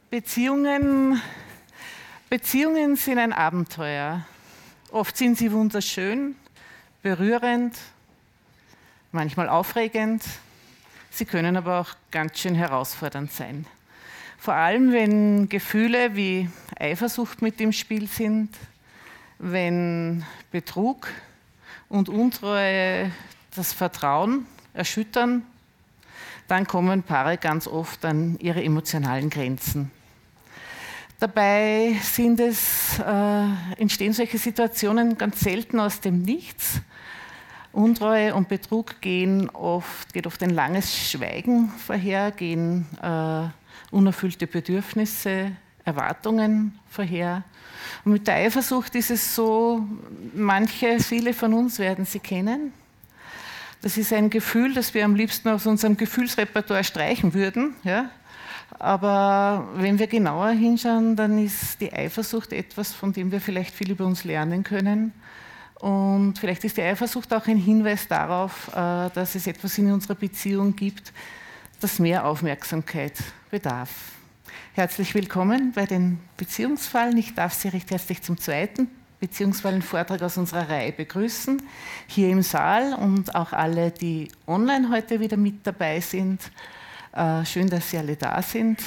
Beziehungen sind ein Abenteuer. Oft sind sie wunderschön, berührend, manchmal aufregend. Sie können aber auch ganz schön herausfordernd sein. Vor allem, wenn Gefühle wie Eifersucht mit im Spiel sind, wenn Betrug und Untreue das Vertrauen erschüttern, dann kommen Paare ganz oft an ihre emotionalen Grenzen. Dabei entstehen solche Situationen ganz selten aus dem Nichts. Untreue und Betrug geht oft ein langes Schweigen vorher, gehen unerfüllte Bedürfnisse, Erwartungen vorher. Und mit der Eifersucht ist es so, viele von uns werden sie kennen. Das ist ein Gefühl, das wir am liebsten aus unserem Gefühlsrepertoire streichen würden. Ja? Aber wenn wir genauer hinschauen, dann ist die Eifersucht etwas, von dem wir vielleicht viel über uns lernen können. Und vielleicht ist die Eifersucht auch ein Hinweis darauf, dass es etwas in unserer Beziehung gibt, das mehr Aufmerksamkeit bedarf. Herzlich willkommen bei den Beziehungsfallen. Ich darf Sie recht herzlich zum zweiten Beziehungsfallen-Vortrag aus unserer Reihe begrüßen, hier im Saal und auch alle, die online heute wieder mit dabei sind. Schön, dass Sie alle da sind.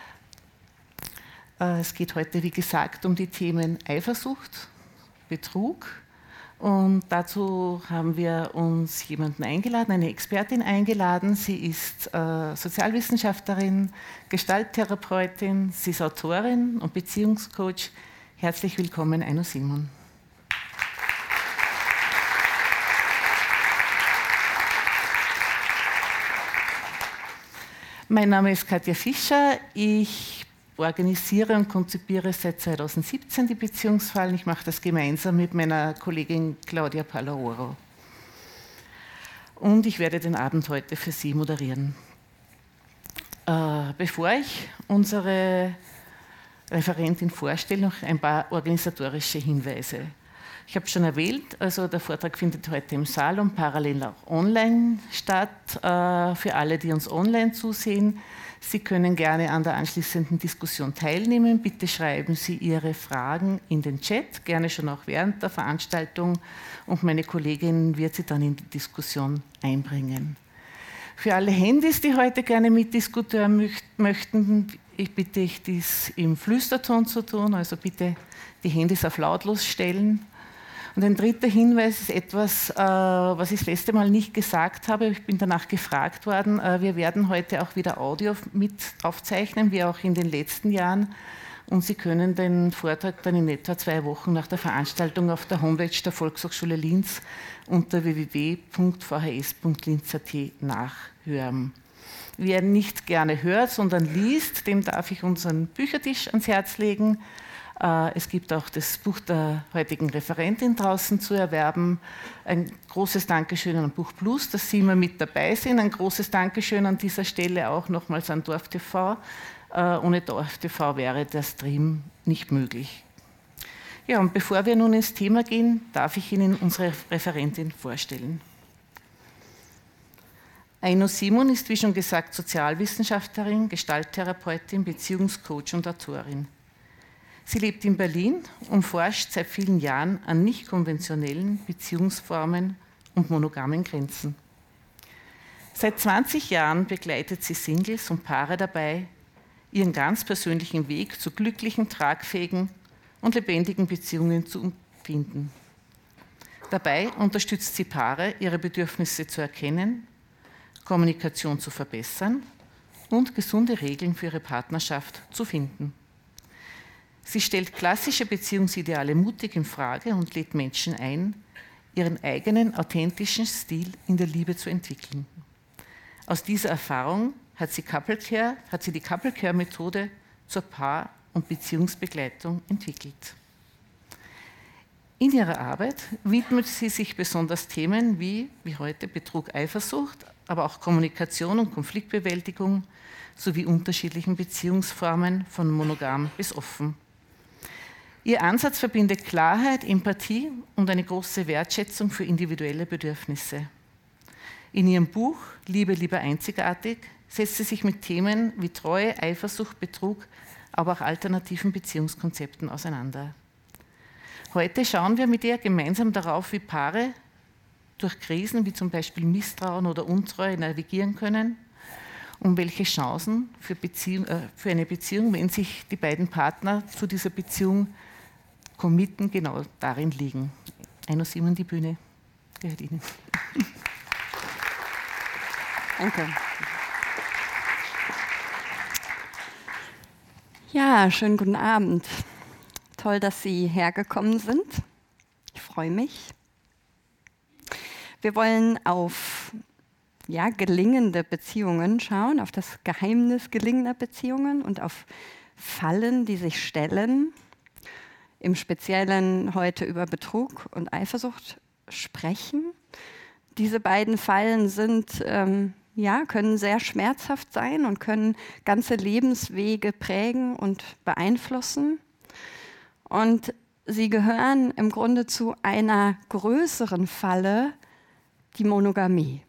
Es geht heute, wie gesagt, um die Themen Eifersucht, Betrug. Und dazu haben wir uns jemanden eingeladen, eine Expertin eingeladen. Sie ist Sozialwissenschaftlerin, Gestalttherapeutin, sie ist Autorin und Beziehungscoach. Herzlich willkommen, Aino Simon. Mein Name ist Katja Fischer. Ich organisiere und konzipiere seit 2017 die Beziehungsfallen. Ich mache das gemeinsam mit meiner Kollegin Claudia Palaoro. Und ich werde den Abend heute für Sie moderieren. Bevor ich unsere Referentin vorstelle, noch ein paar organisatorische Hinweise. Ich habe schon erwähnt, also der Vortrag findet heute im Saal und parallel auch online statt. Für alle, die uns online zusehen, Sie können gerne an der anschließenden Diskussion teilnehmen. Bitte schreiben Sie Ihre Fragen in den Chat, gerne schon auch während der Veranstaltung, und meine Kollegin wird sie dann in die Diskussion einbringen. Für alle Handys, die heute gerne mitdiskutieren möchten, ich bitte dies im Flüsterton zu tun, also bitte die Handys auf lautlos stellen. Und ein dritter Hinweis ist etwas, was ich das letzte Mal nicht gesagt habe. Ich bin danach gefragt worden. Wir werden heute auch wieder Audio mit aufzeichnen, wie auch in den letzten Jahren. Und Sie können den Vortrag dann in etwa 2 Wochen nach der Veranstaltung auf der Homepage der Volkshochschule Linz unter www.vhs.linz.at nachhören. Wer nicht gerne hört, sondern liest, dem darf ich unseren Büchertisch ans Herz legen. Es gibt auch das Buch der heutigen Referentin draußen zu erwerben. Ein großes Dankeschön an Buch Plus, dass Sie immer mit dabei sind. Ein großes Dankeschön an dieser Stelle auch nochmals an Dorf TV. Ohne Dorf TV wäre der Stream nicht möglich. Ja, und bevor wir nun ins Thema gehen, darf ich Ihnen unsere Referentin vorstellen. Aino Simon ist, wie schon gesagt, Sozialwissenschaftlerin, Gestalttherapeutin, Beziehungscoach und Autorin. Sie lebt in Berlin und forscht seit vielen Jahren an nicht konventionellen Beziehungsformen und monogamen Grenzen. Seit 20 Jahren begleitet sie Singles und Paare dabei, ihren ganz persönlichen Weg zu glücklichen, tragfähigen und lebendigen Beziehungen zu finden. Dabei unterstützt sie Paare, ihre Bedürfnisse zu erkennen, Kommunikation zu verbessern und gesunde Regeln für ihre Partnerschaft zu finden. Sie stellt klassische Beziehungsideale mutig in Frage und lädt Menschen ein, ihren eigenen authentischen Stil in der Liebe zu entwickeln. Aus dieser Erfahrung hat sie die Couple Care Methode zur Paar- und Beziehungsbegleitung entwickelt. In ihrer Arbeit widmet sie sich besonders Themen wie heute Betrug, Eifersucht, aber auch Kommunikation und Konfliktbewältigung sowie unterschiedlichen Beziehungsformen von monogam bis offen. Ihr Ansatz verbindet Klarheit, Empathie und eine große Wertschätzung für individuelle Bedürfnisse. In ihrem Buch Liebe, lieber einzigartig setzt sie sich mit Themen wie Treue, Eifersucht, Betrug aber auch alternativen Beziehungskonzepten auseinander. Heute schauen wir mit ihr gemeinsam darauf, wie Paare durch Krisen wie zum Beispiel Misstrauen oder Untreue navigieren können und welche Chancen für eine Beziehung, wenn sich die beiden Partner zu dieser Beziehung committen, genau darin liegen. Aino Simon, die Bühne gehört Ihnen. Danke. Ja, schönen guten Abend. Toll, dass Sie hergekommen sind. Ich freue mich. Wir wollen auf gelingende Beziehungen schauen, auf das Geheimnis gelingender Beziehungen und auf Fallen, die sich stellen. Im Speziellen heute über Betrug und Eifersucht sprechen. Diese beiden Fallen sind, können sehr schmerzhaft sein und können ganze Lebenswege prägen und beeinflussen. Und sie gehören im Grunde zu einer größeren Falle, die Monogamie.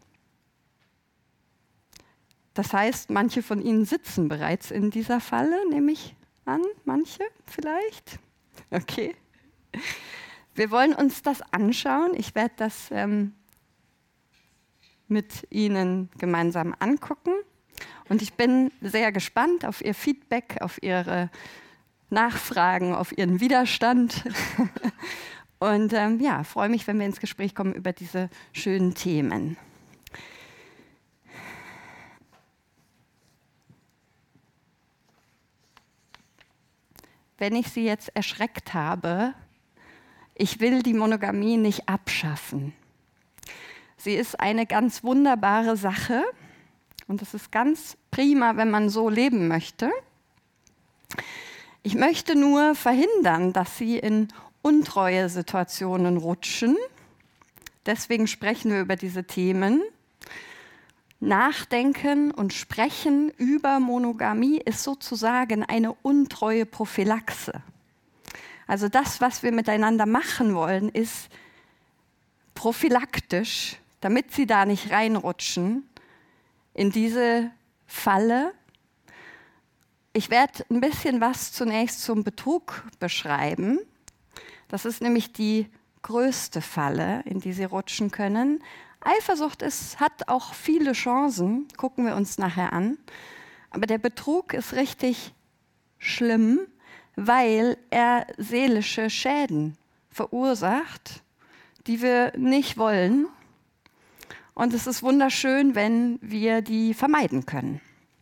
Das heißt, manche von Ihnen sitzen bereits in dieser Falle, nehme ich an, manche vielleicht. Okay. Wir wollen uns das anschauen. Ich werde das mit Ihnen gemeinsam angucken. Und ich bin sehr gespannt auf Ihr Feedback, auf Ihre Nachfragen, auf Ihren Widerstand. Und freue mich, wenn wir ins Gespräch kommen über diese schönen Themen. Wenn ich Sie jetzt erschreckt habe, ich will die Monogamie nicht abschaffen. Sie ist eine ganz wunderbare Sache und es ist ganz prima, wenn man so leben möchte. Ich möchte nur verhindern, dass Sie in untreue Situationen rutschen. Deswegen sprechen wir über diese Themen. Nachdenken und Sprechen über Monogamie ist sozusagen eine untreue Prophylaxe. Also das, was wir miteinander machen wollen, ist prophylaktisch, damit Sie da nicht reinrutschen in diese Falle. Ich werde ein bisschen was zunächst zum Betrug beschreiben. Das ist nämlich die größte Falle, in die Sie rutschen können. Eifersucht hat auch viele Chancen, gucken wir uns nachher an. Aber der Betrug ist richtig schlimm, weil er seelische Schäden verursacht, die wir nicht wollen. Und es ist wunderschön, wenn wir die vermeiden können.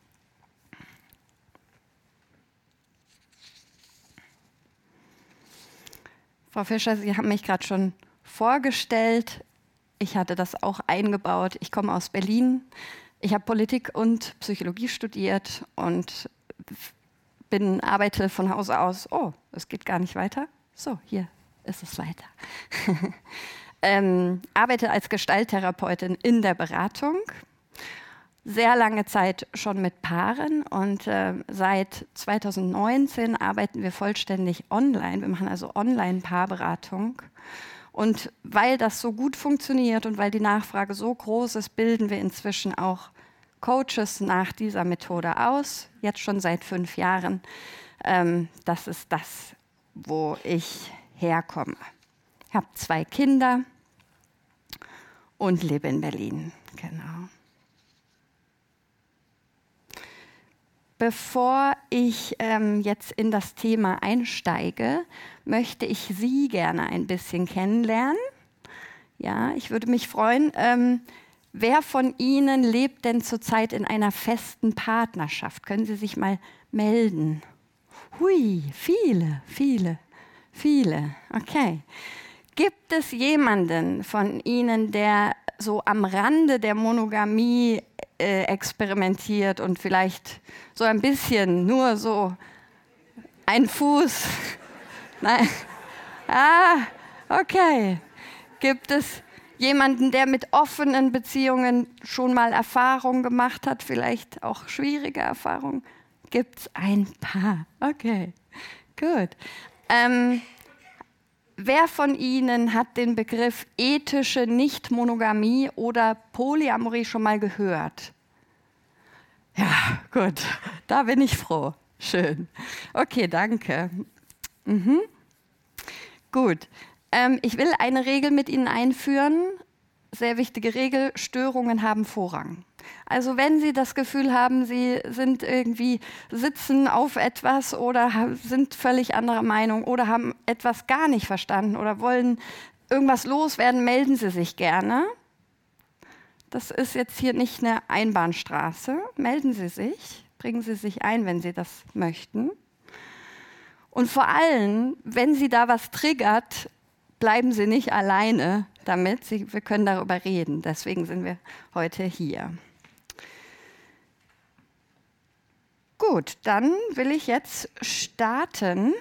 Frau Fischer, Sie haben mich gerade schon vorgestellt. Ich hatte das auch eingebaut. Ich komme aus Berlin. Ich habe Politik und Psychologie studiert und arbeite von Hause aus. Oh, es geht gar nicht weiter. So, hier ist es weiter. Arbeite als Gestalttherapeutin in der Beratung. Sehr lange Zeit schon mit Paaren und seit 2019 arbeiten wir vollständig online. Wir machen also Online-Paarberatung. Und weil das so gut funktioniert und weil die Nachfrage so groß ist, bilden wir inzwischen auch Coaches nach dieser Methode aus, jetzt schon seit 5 Jahren. Das ist das, wo ich herkomme. Ich habe 2 Kinder und lebe in Berlin. Genau. Bevor ich jetzt in das Thema einsteige, möchte ich Sie gerne ein bisschen kennenlernen. Ja, ich würde mich freuen, wer von Ihnen lebt denn zurzeit in einer festen Partnerschaft? Können Sie sich mal melden? Hui, viele. Okay. Gibt es jemanden von Ihnen, der so am Rande der Monogamie experimentiert und vielleicht so ein bisschen, nur so ein Fuß? Nein. Okay. Gibt es jemanden, der mit offenen Beziehungen schon mal Erfahrung gemacht hat, vielleicht auch schwierige Erfahrungen? Gibt es ein paar? Okay, gut. Wer von Ihnen hat den Begriff ethische Nichtmonogamie oder Polyamorie schon mal gehört? Ja, gut, da bin ich froh. Schön. Okay, danke. Gut. Ich will eine Regel mit Ihnen einführen. Sehr wichtige Regel: Störungen haben Vorrang. Also wenn Sie das Gefühl haben, Sie sind irgendwie sitzen auf etwas oder sind völlig anderer Meinung oder haben etwas gar nicht verstanden oder wollen irgendwas loswerden, melden Sie sich gerne. Das ist jetzt hier nicht eine Einbahnstraße. Melden Sie sich, bringen Sie sich ein, wenn Sie das möchten. Und vor allem, wenn Sie da was triggert, bleiben Sie nicht alleine damit. Wir können darüber reden. Deswegen sind wir heute hier. Gut, dann will ich jetzt starten.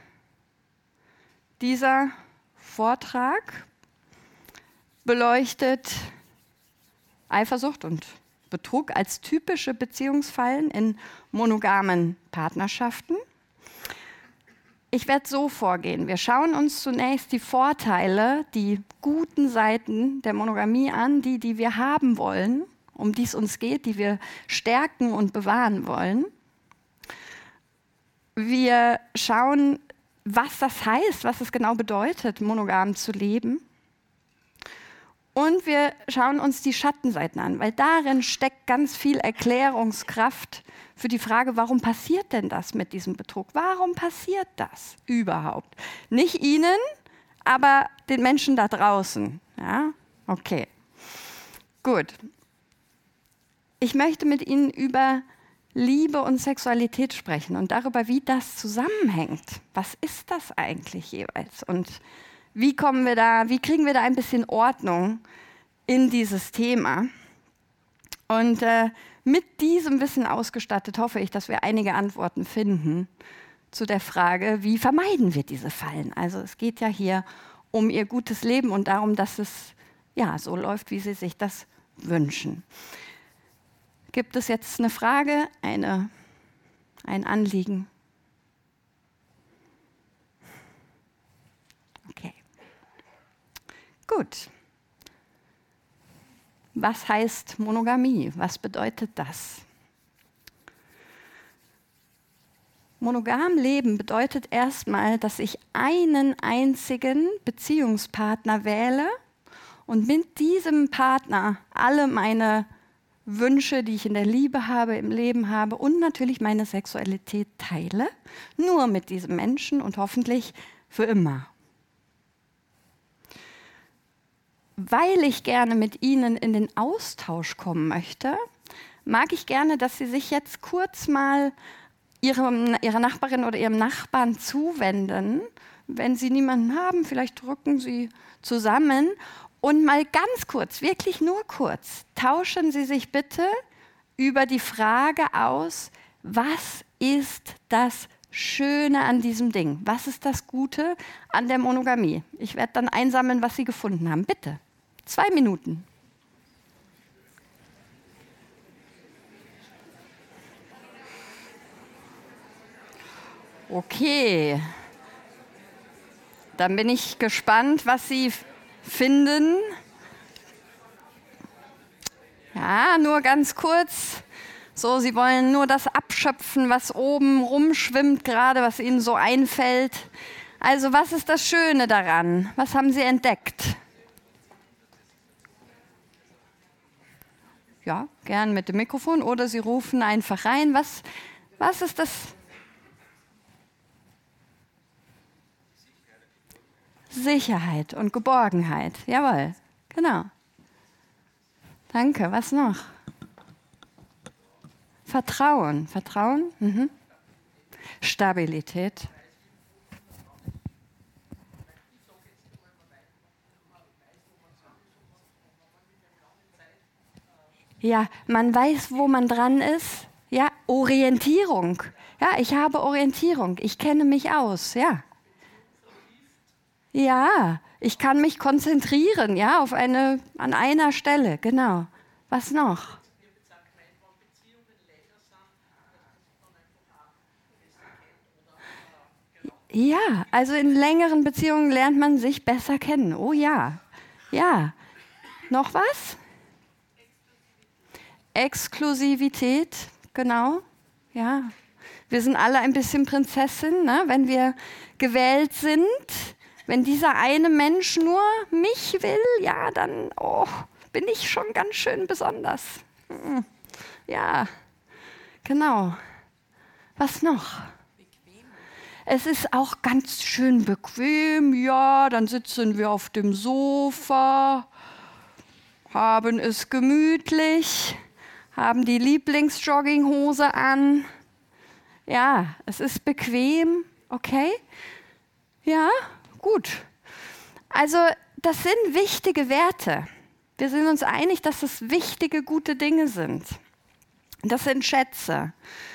Dieser Vortrag beleuchtet Eifersucht und Betrug als typische Beziehungsfallen in monogamen Partnerschaften. Ich werde so vorgehen. Wir schauen uns zunächst die Vorteile, die guten Seiten der Monogamie an, die wir haben wollen, um die es uns geht, die wir stärken und bewahren wollen. Wir schauen, was das heißt, was es genau bedeutet, monogam zu leben. Und wir schauen uns die Schattenseiten an, weil darin steckt ganz viel Erklärungskraft für die Frage, warum passiert denn das mit diesem Betrug? Warum passiert das überhaupt? Nicht Ihnen, aber den Menschen da draußen. Ja? Okay, gut. Ich möchte mit Ihnen über Liebe und Sexualität sprechen und darüber, wie das zusammenhängt. Was ist das eigentlich jeweils? Und wie kriegen wir da ein bisschen Ordnung in dieses Thema? Und mit diesem Wissen ausgestattet hoffe ich, dass wir einige Antworten finden zu der Frage, wie vermeiden wir diese Fallen? Also es geht ja hier um Ihr gutes Leben und darum, dass es ja so läuft, wie Sie sich das wünschen. Gibt es jetzt eine Frage, ein Anliegen? Okay. Gut. Was heißt Monogamie? Was bedeutet das? Monogam leben bedeutet erstmal, dass ich einen einzigen Beziehungspartner wähle und mit diesem Partner alle meine Wünsche, die ich in der Liebe habe, im Leben habe und natürlich meine Sexualität teile, nur mit diesem Menschen und hoffentlich für immer. Weil ich gerne mit Ihnen in den Austausch kommen möchte, mag ich gerne, dass Sie sich jetzt kurz mal Ihrer Nachbarin oder Ihrem Nachbarn zuwenden. Wenn Sie niemanden haben, vielleicht drücken Sie zusammen und mal ganz kurz, wirklich nur kurz, tauschen Sie sich bitte über die Frage aus, was ist das Schöne an diesem Ding? Was ist das Gute an der Monogamie? Ich werde dann einsammeln, was Sie gefunden haben. Bitte. 2 Minuten. Okay. Dann bin ich gespannt, was Sie finden. Ja, nur ganz kurz. So, Sie wollen nur das abschöpfen, was oben rumschwimmt gerade, was Ihnen so einfällt. Also, was ist das Schöne daran? Was haben Sie entdeckt? Ja, gern mit dem Mikrofon oder Sie rufen einfach rein. Was ist das? Sicherheit und Geborgenheit. Jawohl, genau. Danke, was noch? Vertrauen. Vertrauen? Mhm. Stabilität. Ja, man weiß, wo man dran ist. Ja, Orientierung. Ja, ich habe Orientierung. Ich kenne mich aus. Ja. Ja, ich kann mich konzentrieren. Ja, an einer Stelle. Genau. Was noch? Ja, also in längeren Beziehungen lernt man sich besser kennen. Oh ja. Ja. Noch was? Exklusivität, genau. Ja. Wir sind alle ein bisschen Prinzessin, ne? Wenn wir gewählt sind. Wenn dieser eine Mensch nur mich will, ja, dann bin ich schon ganz schön besonders. Ja, genau. Was noch? Bequem. Es ist auch ganz schön bequem, ja, dann sitzen wir auf dem Sofa, haben es gemütlich, haben die Lieblingsjogginghose an. Ja, es ist bequem, okay? Ja, gut. Also das sind wichtige Werte. Wir sind uns einig, dass es wichtige, gute Dinge sind. Das sind Schätze.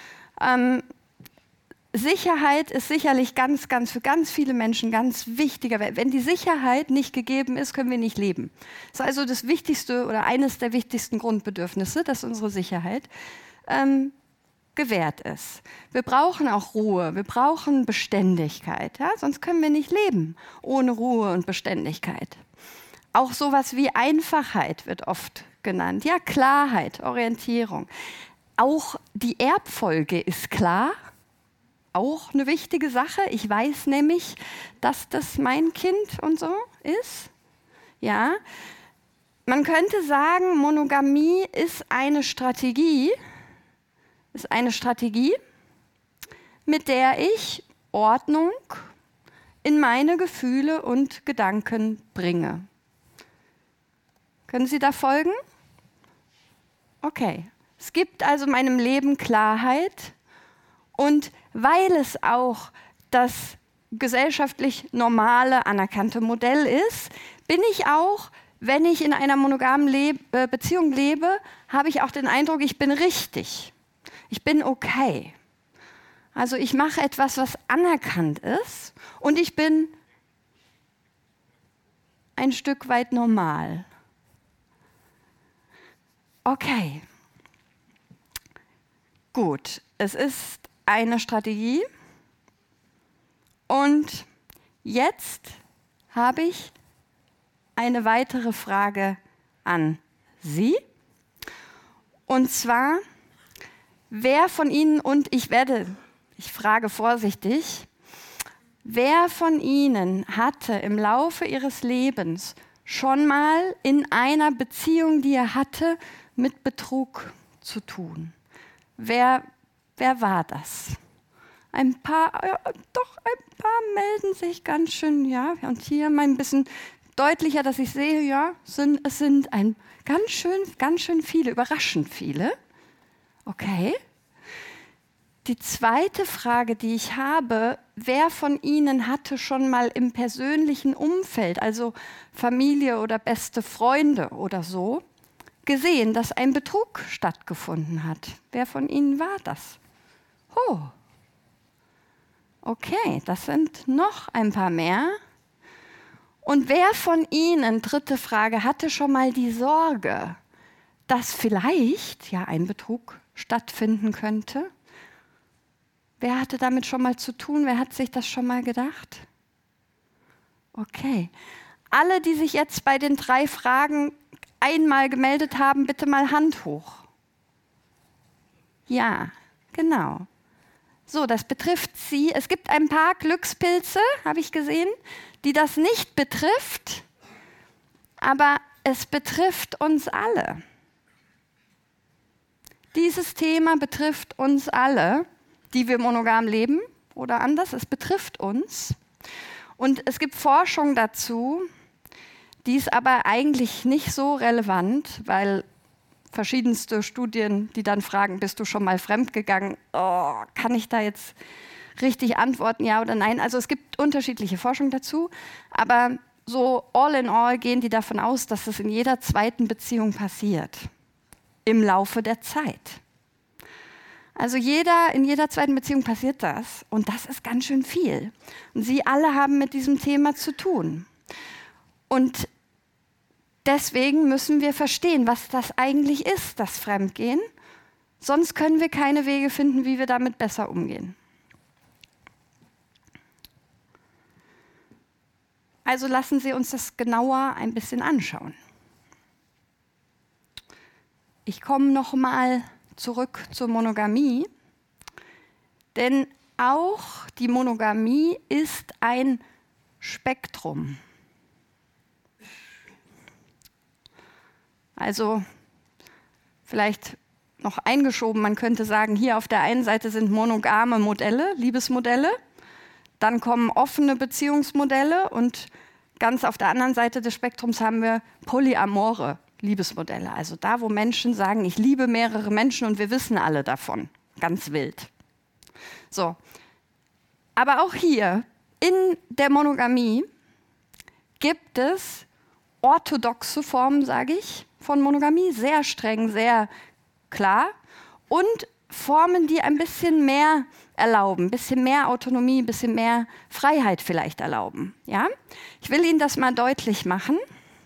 Sicherheit ist sicherlich für ganz viele Menschen ganz wichtiger. Wenn die Sicherheit nicht gegeben ist, können wir nicht leben. Das ist also das wichtigste oder eines der wichtigsten Grundbedürfnisse, dass unsere Sicherheit gewährt ist. Wir brauchen auch Ruhe, wir brauchen Beständigkeit, ja? Sonst können wir nicht leben ohne Ruhe und Beständigkeit. Auch sowas wie Einfachheit wird oft genannt, ja, Klarheit, Orientierung. Auch die Erbfolge ist klar, auch eine wichtige Sache. Ich weiß nämlich, dass das mein Kind und so ist. Ja, man könnte sagen, Monogamie ist eine Strategie, mit der ich Ordnung in meine Gefühle und Gedanken bringe. Können Sie da folgen? Okay. Es gibt also meinem Leben Klarheit und weil es auch das gesellschaftlich normale, anerkannte Modell ist, bin ich auch, wenn ich in einer monogamen Beziehung lebe, habe ich auch den Eindruck, ich bin richtig. Ich bin okay. Also ich mache etwas, was anerkannt ist und ich bin ein Stück weit normal. Okay. Gut, es ist eine Strategie und jetzt habe ich eine weitere Frage an Sie. Und zwar, wer von Ihnen, und ich frage vorsichtig, wer von Ihnen hatte im Laufe Ihres Lebens schon mal in einer Beziehung, die er hatte, mit Betrug zu tun? Wer war das? Ein paar melden sich ganz schön, ja, und hier mal ein bisschen deutlicher, dass ich sehe, ja, es sind ganz schön viele, überraschend viele. Okay. Die zweite Frage, die ich habe, wer von Ihnen hatte schon mal im persönlichen Umfeld, also Familie oder beste Freunde oder so, gesehen, dass ein Betrug stattgefunden hat? Wer von Ihnen war das? Oh, okay, das sind noch ein paar mehr. Und wer von Ihnen, dritte Frage, hatte schon mal die Sorge, dass vielleicht ja ein Betrug stattfinden könnte? Wer hatte damit schon mal zu tun? Wer hat sich das schon mal gedacht? Okay. Alle, die sich jetzt bei den 3 Fragen einmal gemeldet haben, bitte mal Hand hoch. Ja, genau. So, das betrifft Sie. Es gibt ein paar Glückspilze, habe ich gesehen, die das nicht betrifft, aber es betrifft uns alle. Dieses Thema betrifft uns alle, die wir monogam leben oder anders. Es betrifft uns. Und es gibt Forschung dazu, die ist aber eigentlich nicht so relevant, weil verschiedenste Studien, die dann fragen, bist du schon mal fremdgegangen? Oh, kann ich da jetzt richtig antworten, ja oder nein? Also es gibt unterschiedliche Forschung dazu, aber so all in all gehen die davon aus, dass es in jeder zweiten Beziehung passiert, im Laufe der Zeit. Also in jeder zweiten Beziehung passiert das und das ist ganz schön viel. Und Sie alle haben mit diesem Thema zu tun. Und deswegen müssen wir verstehen, was das eigentlich ist, das Fremdgehen. Sonst können wir keine Wege finden, wie wir damit besser umgehen. Also lassen Sie uns das genauer ein bisschen anschauen. Ich komme noch mal zurück zur Monogamie. Denn auch die Monogamie ist ein Spektrum. Also vielleicht noch eingeschoben, man könnte sagen, hier auf der einen Seite sind monogame Modelle, Liebesmodelle, dann kommen offene Beziehungsmodelle und ganz auf der anderen Seite des Spektrums haben wir polyamore Liebesmodelle. Also da, wo Menschen sagen, ich liebe mehrere Menschen und wir wissen alle davon. Ganz wild. So. Aber auch hier in der Monogamie gibt es orthodoxe Formen, sage ich, von Monogamie, sehr streng, sehr klar, und Formen, die ein bisschen mehr erlauben, ein bisschen mehr Autonomie, ein bisschen mehr Freiheit vielleicht erlauben. Ja? Ich will Ihnen das mal deutlich machen.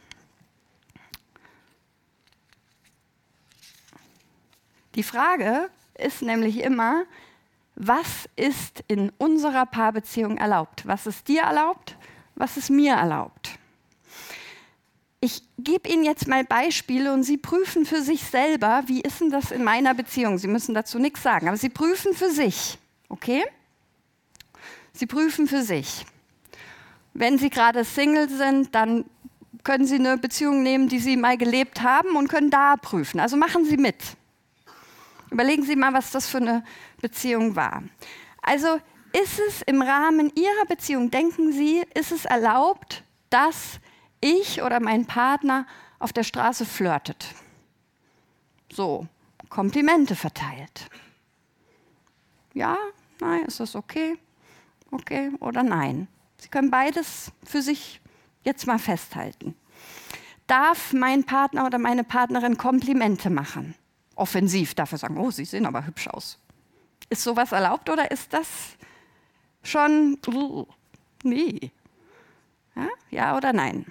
Die Frage ist nämlich immer, was ist in unserer Paarbeziehung erlaubt? Was ist dir erlaubt? Was ist mir erlaubt? Ich gebe Ihnen jetzt mal Beispiele und Sie prüfen für sich selber, wie ist denn das in meiner Beziehung? Sie müssen dazu nichts sagen, aber Sie prüfen für sich, okay? Sie prüfen für sich. Wenn Sie gerade Single sind, dann können Sie eine Beziehung nehmen, die Sie mal gelebt haben und können da prüfen. Also machen Sie mit. Überlegen Sie mal, was das für eine Beziehung war. Also ist es im Rahmen Ihrer Beziehung, denken Sie, ist es erlaubt, dass ich oder mein Partner auf der Straße flirtet? So, Komplimente verteilt. Ja, nein, ist das okay? Okay oder nein? Sie können beides für sich jetzt mal festhalten. Darf mein Partner oder meine Partnerin Komplimente machen? Offensiv, dafür sagen, oh, Sie sehen aber hübsch aus. Ist sowas erlaubt oder ist das schon, nee? Ja oder nein?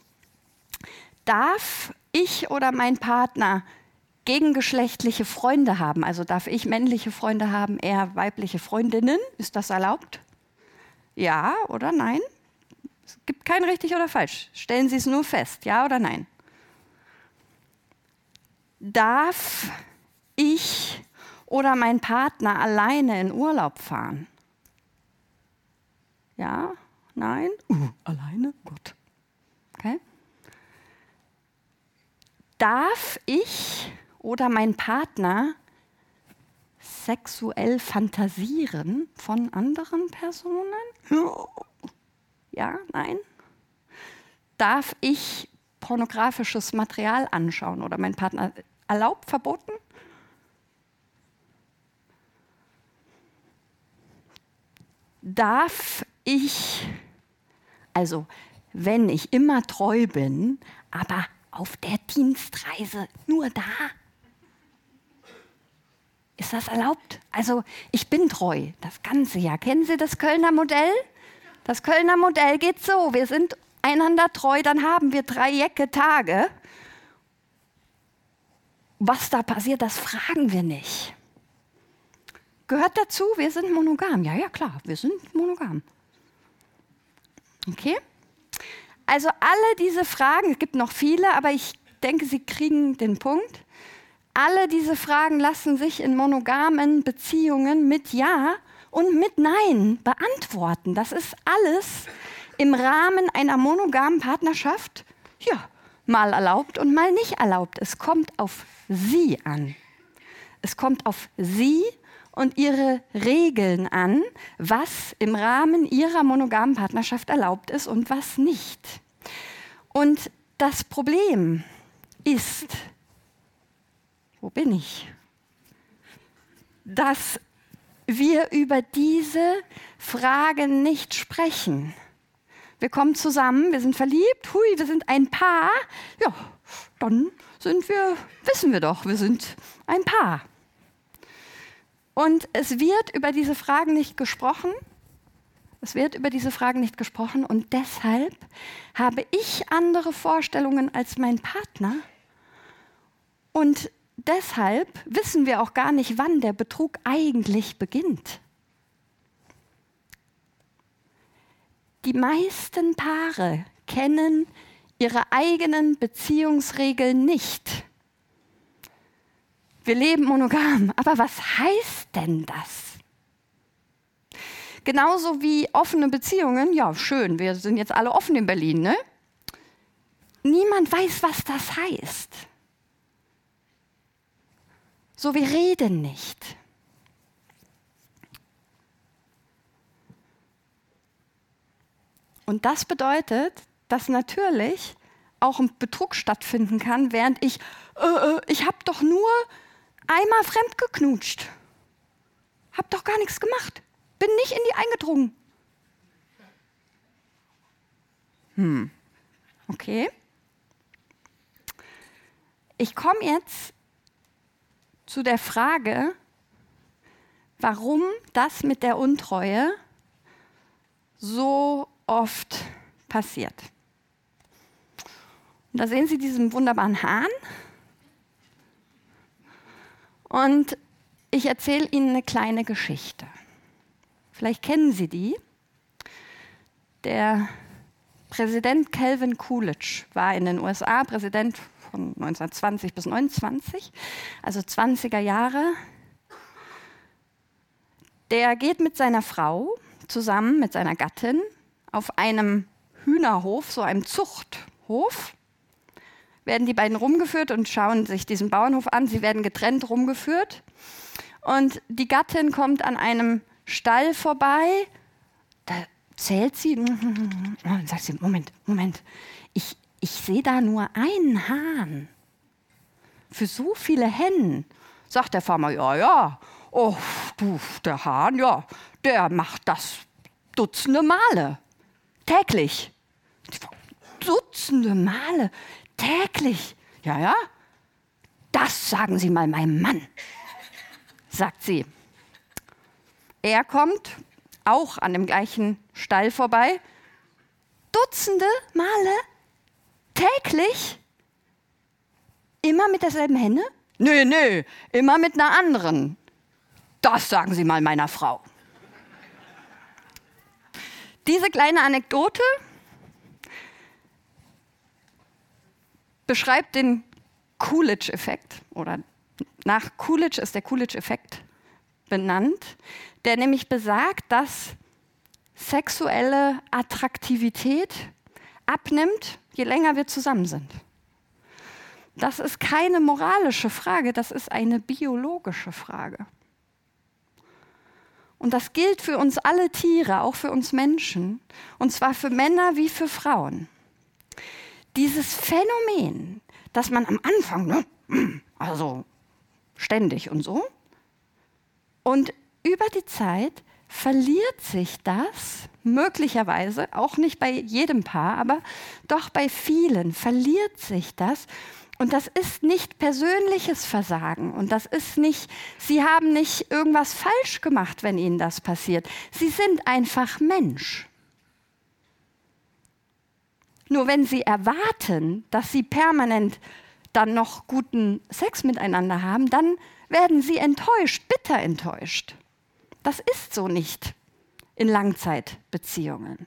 Darf ich oder mein Partner gegengeschlechtliche Freunde haben? Also darf ich männliche Freunde haben, er weibliche Freundinnen? Ist das erlaubt? Ja oder nein? Es gibt kein richtig oder falsch. Stellen Sie es nur fest, ja oder nein? Darf ich oder mein Partner alleine in Urlaub fahren? Ja, nein? Alleine? Gut. Okay. Darf ich oder mein Partner sexuell fantasieren von anderen Personen? Ja, nein? Darf ich pornografisches Material anschauen oder mein Partner erlaubt, verboten? Darf ich, also wenn ich immer treu bin, aber auf der Dienstreise nur da? Ist das erlaubt? Also ich bin treu, das ganze Jahr. Kennen Sie das Kölner Modell? Das Kölner Modell geht so, wir sind einander treu, dann haben wir 3 Jäcke-Tage. Was da passiert, das fragen wir nicht. Gehört dazu, wir sind monogam. Ja, klar, wir sind monogam. Okay? Also alle diese Fragen, es gibt noch viele, aber ich denke, Sie kriegen den Punkt. Alle diese Fragen lassen sich in monogamen Beziehungen mit Ja und mit Nein beantworten. Das ist alles im Rahmen einer monogamen Partnerschaft, ja, mal erlaubt und mal nicht erlaubt. Es kommt auf Sie an. Es kommt auf Sie und Ihre Regeln an, was im Rahmen Ihrer monogamen Partnerschaft erlaubt ist und was nicht. Und das Problem ist, wo bin ich? Dass wir über diese Fragen nicht sprechen. Wir kommen zusammen, wir sind verliebt, hui, wir sind ein Paar. Ja, dann wissen wir doch, wir sind ein Paar. Und es wird über diese Fragen nicht gesprochen. Es wird über diese Fragen nicht gesprochen und deshalb habe ich andere Vorstellungen als mein Partner. Und deshalb wissen wir auch gar nicht, wann der Betrug eigentlich beginnt. Die meisten Paare kennen ihre eigenen Beziehungsregeln nicht. Wir leben monogam, aber was heißt denn das? Genauso wie offene Beziehungen. Ja, schön, wir sind jetzt alle offen in Berlin, ne? Niemand weiß, was das heißt. So, wir reden nicht. Und das bedeutet, dass natürlich auch ein Betrug stattfinden kann, während ich habe doch nur einmal fremd geknutscht. Hab doch gar nichts gemacht. Bin nicht in die eingedrungen. Okay. Ich komme jetzt zu der Frage, warum das mit der Untreue so oft passiert. Und da sehen Sie diesen wunderbaren Hahn. Und ich erzähle Ihnen eine kleine Geschichte. Vielleicht kennen Sie die. Der Präsident Calvin Coolidge war in den USA Präsident von 1920 bis 1929, also 20er Jahre. Der geht mit seiner Frau zusammen, mit seiner Gattin, auf einem Hühnerhof, so einem Zuchthof, werden die beiden rumgeführt und schauen sich diesen Bauernhof an. Sie werden getrennt rumgeführt. Und die Gattin kommt an einem Stall vorbei. Da zählt sie. Und sagt sie, Moment. Ich sehe da nur einen Hahn. Für so viele Hennen. Sagt der Farmer, ja. Oh, du, der Hahn, ja, der macht das Dutzende Male. Täglich. Dutzende Male. Täglich. Ja. Das sagen Sie mal meinem Mann, sagt sie. Er kommt auch an dem gleichen Stall vorbei. Dutzende Male? Täglich? Immer mit derselben Henne? Nee, immer mit einer anderen. Das sagen Sie mal meiner Frau. Diese kleine Anekdote beschreibt den Coolidge-Effekt, oder nach Coolidge ist der Coolidge-Effekt benannt, der nämlich besagt, dass sexuelle Attraktivität abnimmt, je länger wir zusammen sind. Das ist keine moralische Frage, das ist eine biologische Frage. Und das gilt für uns alle Tiere, auch für uns Menschen, und zwar für Männer wie für Frauen. Dieses Phänomen, dass man am Anfang, also ständig und so, und über die Zeit verliert sich das, möglicherweise, auch nicht bei jedem Paar, aber doch bei vielen verliert sich das. Und das ist nicht persönliches Versagen und das ist nicht, Sie haben nicht irgendwas falsch gemacht, wenn Ihnen das passiert. Sie sind einfach Mensch. Nur wenn Sie erwarten, dass Sie permanent dann noch guten Sex miteinander haben, dann werden Sie enttäuscht, bitter enttäuscht. Das ist so nicht in Langzeitbeziehungen.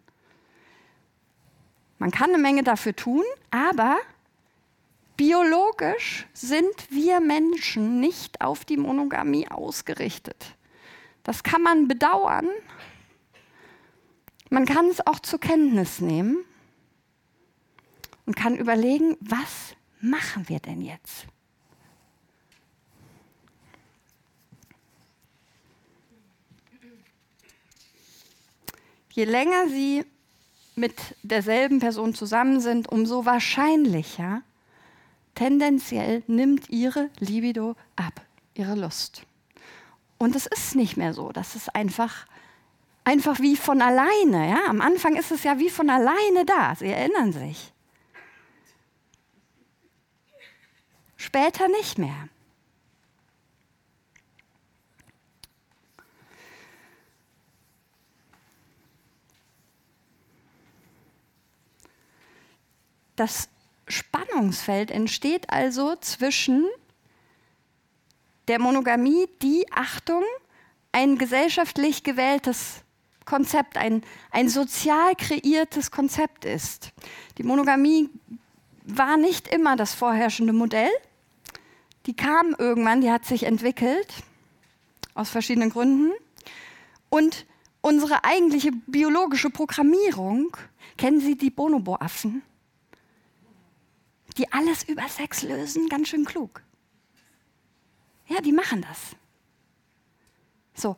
Man kann eine Menge dafür tun, aber biologisch sind wir Menschen nicht auf die Monogamie ausgerichtet. Das kann man bedauern. Man kann es auch zur Kenntnis nehmen und kann überlegen, was machen wir denn jetzt? Je länger Sie mit derselben Person zusammen sind, umso wahrscheinlicher, tendenziell nimmt Ihre Libido ab, Ihre Lust. Und es ist nicht mehr so, das ist einfach wie von alleine. Ja? Am Anfang ist es ja wie von alleine da, Sie erinnern sich. Später nicht mehr. Das Spannungsfeld entsteht also zwischen der Monogamie, die, Achtung, ein gesellschaftlich gewähltes Konzept, ein sozial kreiertes Konzept ist. Die Monogamie war nicht immer das vorherrschende Modell. Die kam irgendwann, die hat sich entwickelt, aus verschiedenen Gründen. Und unsere eigentliche biologische Programmierung. Kennen Sie die Bonobo-Affen? Die alles über Sex lösen, ganz schön klug. Ja, die machen das. So.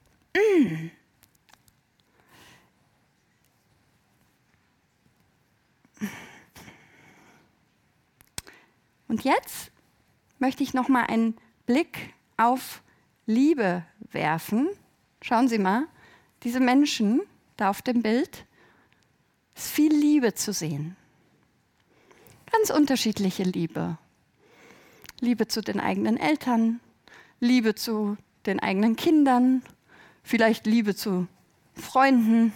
Und jetzt möchte ich noch mal einen Blick auf Liebe werfen. Schauen Sie mal, diese Menschen da auf dem Bild, ist viel Liebe zu sehen. Ganz unterschiedliche Liebe. Liebe zu den eigenen Eltern, Liebe zu den eigenen Kindern, vielleicht Liebe zu Freunden.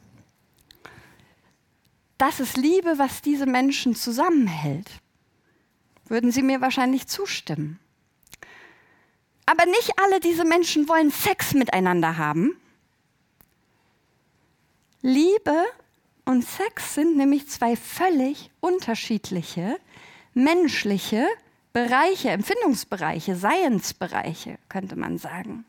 Das ist Liebe, was diese Menschen zusammenhält. Würden Sie mir wahrscheinlich zustimmen. Aber nicht alle diese Menschen wollen Sex miteinander haben. Liebe und Sex sind nämlich zwei völlig unterschiedliche menschliche Bereiche, Empfindungsbereiche, Seinsbereiche, könnte man sagen.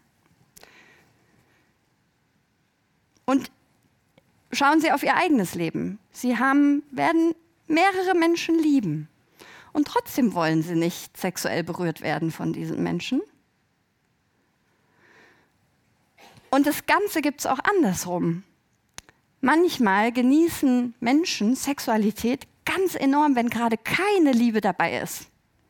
Und schauen Sie auf Ihr eigenes Leben. Sie werden mehrere Menschen lieben. Und trotzdem wollen Sie nicht sexuell berührt werden von diesen Menschen. Und das Ganze gibt es auch andersrum. Manchmal genießen Menschen Sexualität ganz enorm, wenn gerade keine Liebe dabei ist.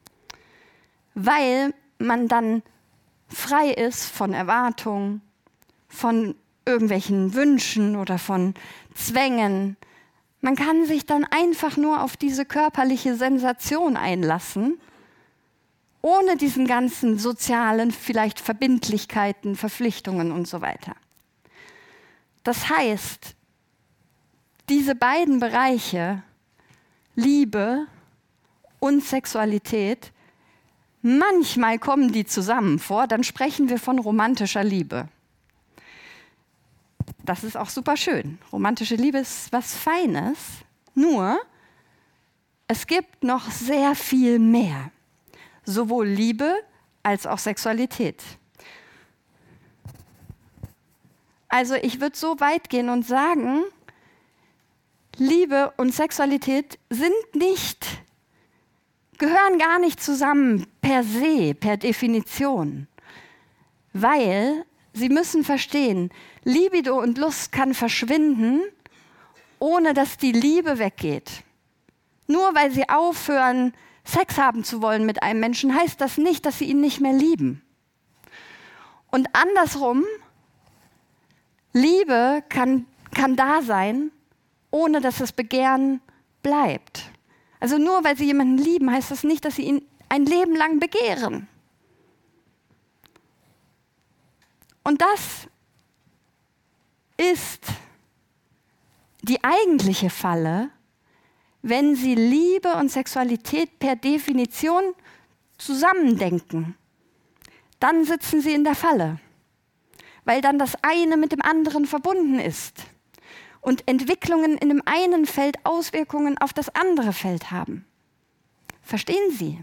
Weil man dann frei ist von Erwartungen, von irgendwelchen Wünschen oder von Zwängen. Man kann sich dann einfach nur auf diese körperliche Sensation einlassen, ohne diesen ganzen sozialen, vielleicht Verbindlichkeiten, Verpflichtungen und so weiter. Das heißt, diese beiden Bereiche, Liebe und Sexualität, manchmal kommen die zusammen vor, dann sprechen wir von romantischer Liebe. Das ist auch super schön. Romantische Liebe ist was Feines, nur es gibt noch sehr viel mehr. Sowohl Liebe als auch Sexualität. Also ich würde so weit gehen und sagen, Liebe und Sexualität gehören gar nicht zusammen per se, per Definition. Weil Sie müssen verstehen, Libido und Lust kann verschwinden, ohne dass die Liebe weggeht. Nur weil Sie aufhören, Sex haben zu wollen mit einem Menschen, heißt das nicht, dass Sie ihn nicht mehr lieben. Und andersrum, Liebe kann da sein, ohne dass das Begehren bleibt. Also nur weil Sie jemanden lieben, heißt das nicht, dass Sie ihn ein Leben lang begehren. Und das ist die eigentliche Falle, wenn Sie Liebe und Sexualität per Definition zusammendenken. Dann sitzen Sie in der Falle, weil dann das eine mit dem anderen verbunden ist und Entwicklungen in dem einen Feld Auswirkungen auf das andere Feld haben. Verstehen Sie?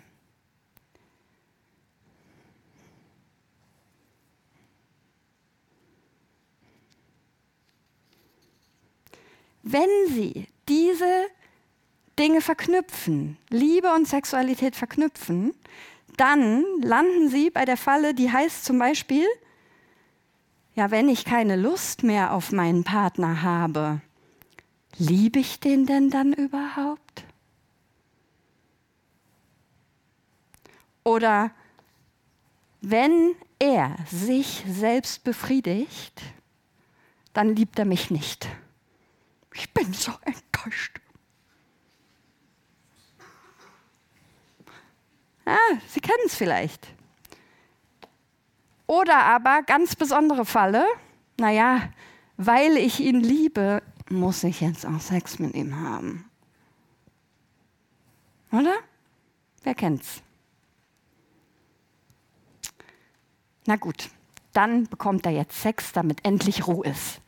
Wenn Sie diese Dinge verknüpfen, Liebe und Sexualität verknüpfen, dann landen Sie bei der Falle, die heißt zum Beispiel, ja, wenn ich keine Lust mehr auf meinen Partner habe, liebe ich den denn dann überhaupt? Oder wenn er sich selbst befriedigt, dann liebt er mich nicht. Ich bin so enttäuscht. Sie kennen es vielleicht. Oder aber, ganz besondere Falle, naja, weil ich ihn liebe, muss ich jetzt auch Sex mit ihm haben. Oder? Wer kennt's? Na gut, dann bekommt er jetzt Sex, damit endlich Ruhe ist.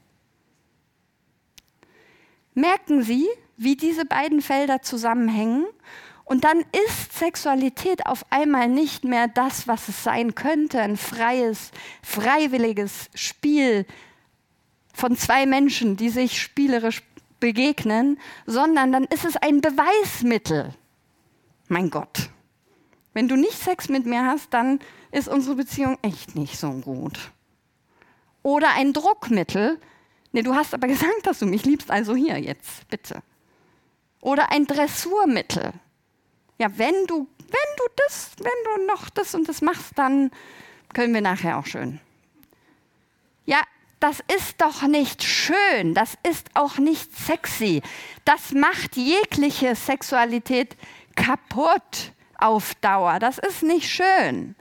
Merken Sie, wie diese beiden Felder zusammenhängen? Und dann ist Sexualität auf einmal nicht mehr das, was es sein könnte, ein freies, freiwilliges Spiel von zwei Menschen, die sich spielerisch begegnen, sondern dann ist es ein Beweismittel. Mein Gott, wenn du nicht Sex mit mir hast, dann ist unsere Beziehung echt nicht so gut. Oder ein Druckmittel. Nee, du hast aber gesagt, dass du mich liebst, also hier jetzt, bitte. Oder ein Dressurmittel. Ja, wenn du noch das und das machst, dann können wir nachher auch schön. Ja, das ist doch nicht schön, das ist auch nicht sexy. Das macht jegliche Sexualität kaputt auf Dauer. Das ist nicht schön.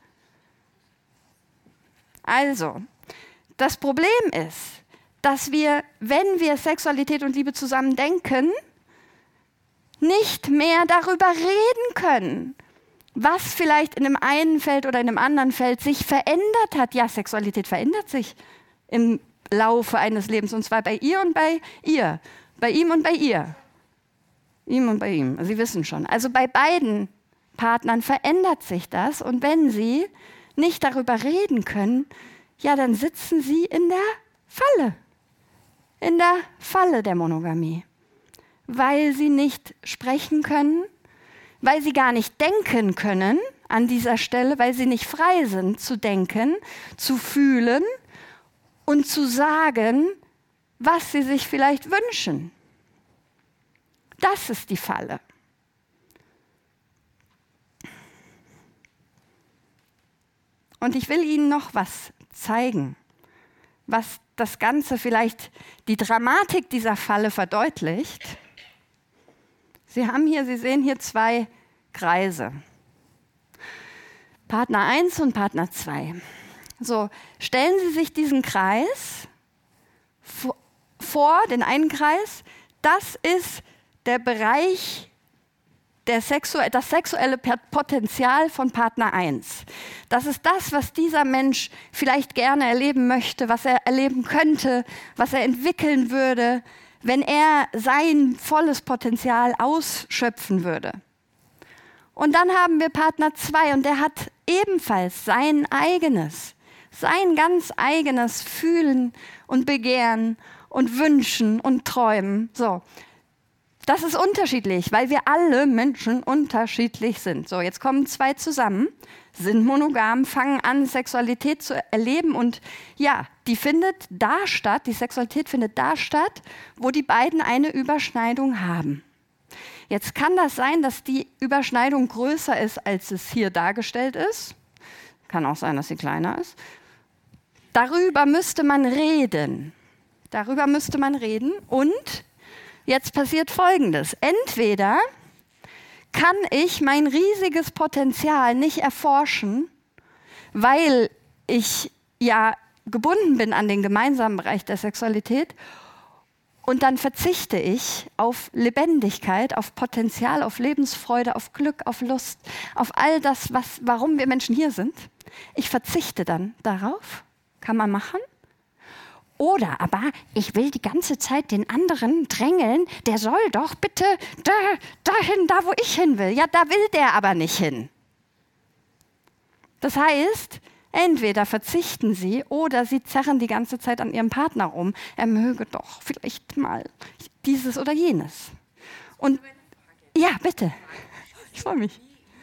Also, das Problem ist, dass wir, wenn wir Sexualität und Liebe zusammen denken, nicht mehr darüber reden können, was vielleicht in dem einen Feld oder in dem anderen Feld sich verändert hat. Ja, Sexualität verändert sich im Laufe eines Lebens, und zwar bei ihr und bei ihr, bei ihm und bei ihr, ihm und bei ihm. Sie wissen schon. Also bei beiden Partnern verändert sich das, und wenn sie nicht darüber reden können, ja, dann sitzen sie in der Falle der Monogamie, weil sie nicht sprechen können, weil sie gar nicht denken können an dieser Stelle, weil sie nicht frei sind zu denken, zu fühlen und zu sagen, was sie sich vielleicht wünschen. Das ist die Falle. Und ich will Ihnen noch was zeigen, was das Ganze vielleicht, die Dramatik dieser Falle verdeutlicht. Sie sehen hier zwei Kreise. Partner 1 und Partner 2. So, stellen Sie sich diesen Kreis vor, den einen Kreis, das ist der Bereich, das sexuelle Potenzial von Partner 1. Das ist das, was dieser Mensch vielleicht gerne erleben möchte, was er erleben könnte, was er entwickeln würde, wenn er sein volles Potenzial ausschöpfen würde. Und dann haben wir Partner 2, und der hat ebenfalls sein ganz eigenes Fühlen und Begehren und Wünschen und Träumen. So. Das ist unterschiedlich, weil wir alle Menschen unterschiedlich sind. So, jetzt kommen zwei zusammen, sind monogam, fangen an, Sexualität zu erleben, und ja, die Sexualität findet da statt, wo die beiden eine Überschneidung haben. Jetzt kann das sein, dass die Überschneidung größer ist, als es hier dargestellt ist. Kann auch sein, dass sie kleiner ist. Darüber müsste man reden. Und jetzt passiert Folgendes. Entweder kann ich mein riesiges Potenzial nicht erforschen, weil ich ja gebunden bin an den gemeinsamen Bereich der Sexualität, und dann verzichte ich auf Lebendigkeit, auf Potenzial, auf Lebensfreude, auf Glück, auf Lust, auf all das, warum wir Menschen hier sind. Ich verzichte dann darauf. Kann man machen. Oder aber ich will die ganze Zeit den anderen drängeln, der soll doch bitte dahin, da wo ich hin will. Ja, da will der aber nicht hin. Das heißt, entweder verzichten sie oder sie zerren die ganze Zeit an ihrem Partner rum. Er möge doch vielleicht mal dieses oder jenes. Und ja, bitte. Ich freue mich.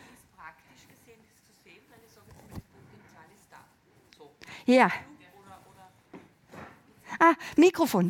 Ja. Mikrofon.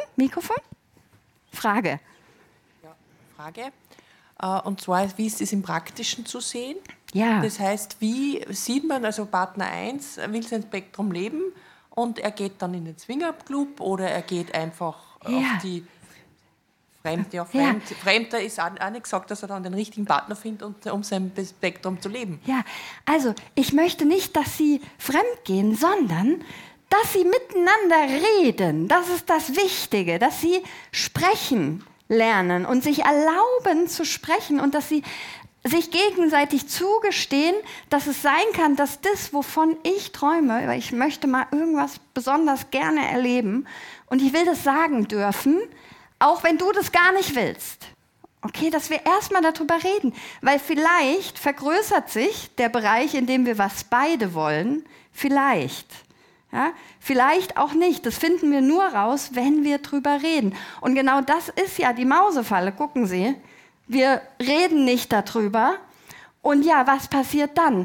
Frage. Ja, Frage. Und zwar, wie ist es im Praktischen zu sehen? Ja. Das heißt, wie sieht man, also Partner 1 will sein Spektrum leben und er geht dann in den Swingerclub oder er geht einfach auf die Fremde. Fremder ist auch nicht gesagt, dass er dann den richtigen Partner findet, um sein Spektrum zu leben. Ja, also ich möchte nicht, dass Sie fremd gehen, sondern dass Sie miteinander reden. Das ist das Wichtige, dass Sie sprechen lernen und sich erlauben zu sprechen und dass Sie sich gegenseitig zugestehen, dass es sein kann, dass das, wovon ich träume, weil ich möchte mal irgendwas besonders gerne erleben und ich will das sagen dürfen, auch wenn du das gar nicht willst. Okay, dass wir erstmal darüber reden, weil vielleicht vergrößert sich der Bereich, in dem wir was beide wollen, vielleicht. Ja? Vielleicht auch nicht. Das finden wir nur raus, wenn wir drüber reden. Und genau das ist ja die Mausefalle. Gucken Sie, wir reden nicht darüber. Und ja, was passiert dann?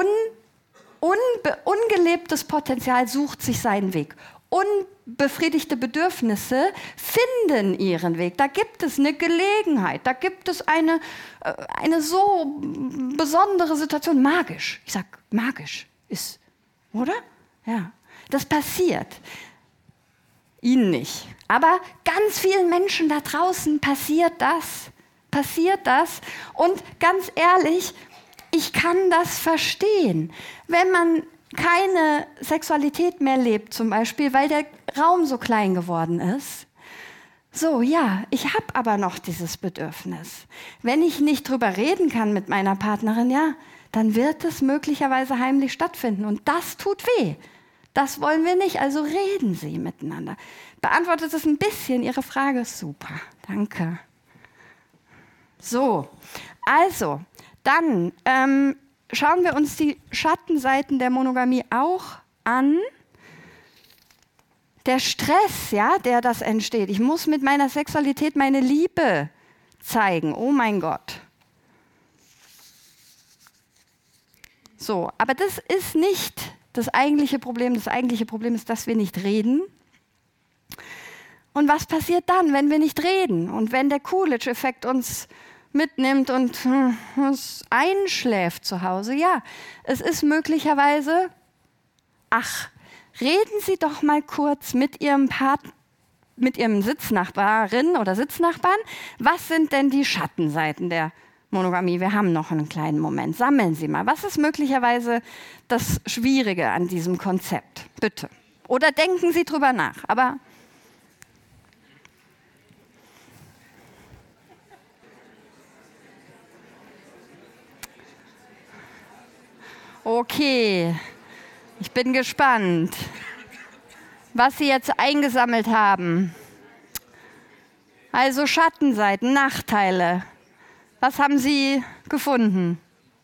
Ungelebtes Potenzial sucht sich seinen Weg. Unbefriedigte Bedürfnisse finden ihren Weg. Da gibt es eine Gelegenheit, da gibt es eine so besondere Situation. Magisch, ich sag magisch ist, oder? Ja, das passiert. Ihnen nicht. Aber ganz vielen Menschen da draußen passiert das. Und ganz ehrlich, ich kann das verstehen. Wenn man keine Sexualität mehr lebt, zum Beispiel, weil der Raum so klein geworden ist. So, ja, ich habe aber noch dieses Bedürfnis. Wenn ich nicht drüber reden kann mit meiner Partnerin, ja, dann wird es möglicherweise heimlich stattfinden. Und das tut weh. Das wollen wir nicht, also reden Sie miteinander. Beantwortet es ein bisschen Ihre Frage? Super, danke. So, also, dann schauen wir uns die Schattenseiten der Monogamie auch an. Der Stress, ja, der das entsteht. Ich muss mit meiner Sexualität meine Liebe zeigen. Oh mein Gott. So, aber das ist nicht das eigentliche Problem. Das eigentliche Problem ist, dass wir nicht reden. Und was passiert dann, wenn wir nicht reden? Und wenn der Coolidge-Effekt uns mitnimmt und uns einschläft zu Hause? Ja, es ist möglicherweise, reden Sie doch mal kurz mit Ihrem Sitznachbarin oder Sitznachbarn. Was sind denn die Schattenseiten der Monogamie? Wir haben noch einen kleinen Moment. Sammeln Sie mal. Was ist möglicherweise das Schwierige an diesem Konzept? Bitte. Oder denken Sie drüber nach. Aber okay, ich bin gespannt, was Sie jetzt eingesammelt haben. Also Schattenseiten, Nachteile. Was haben Sie gefunden?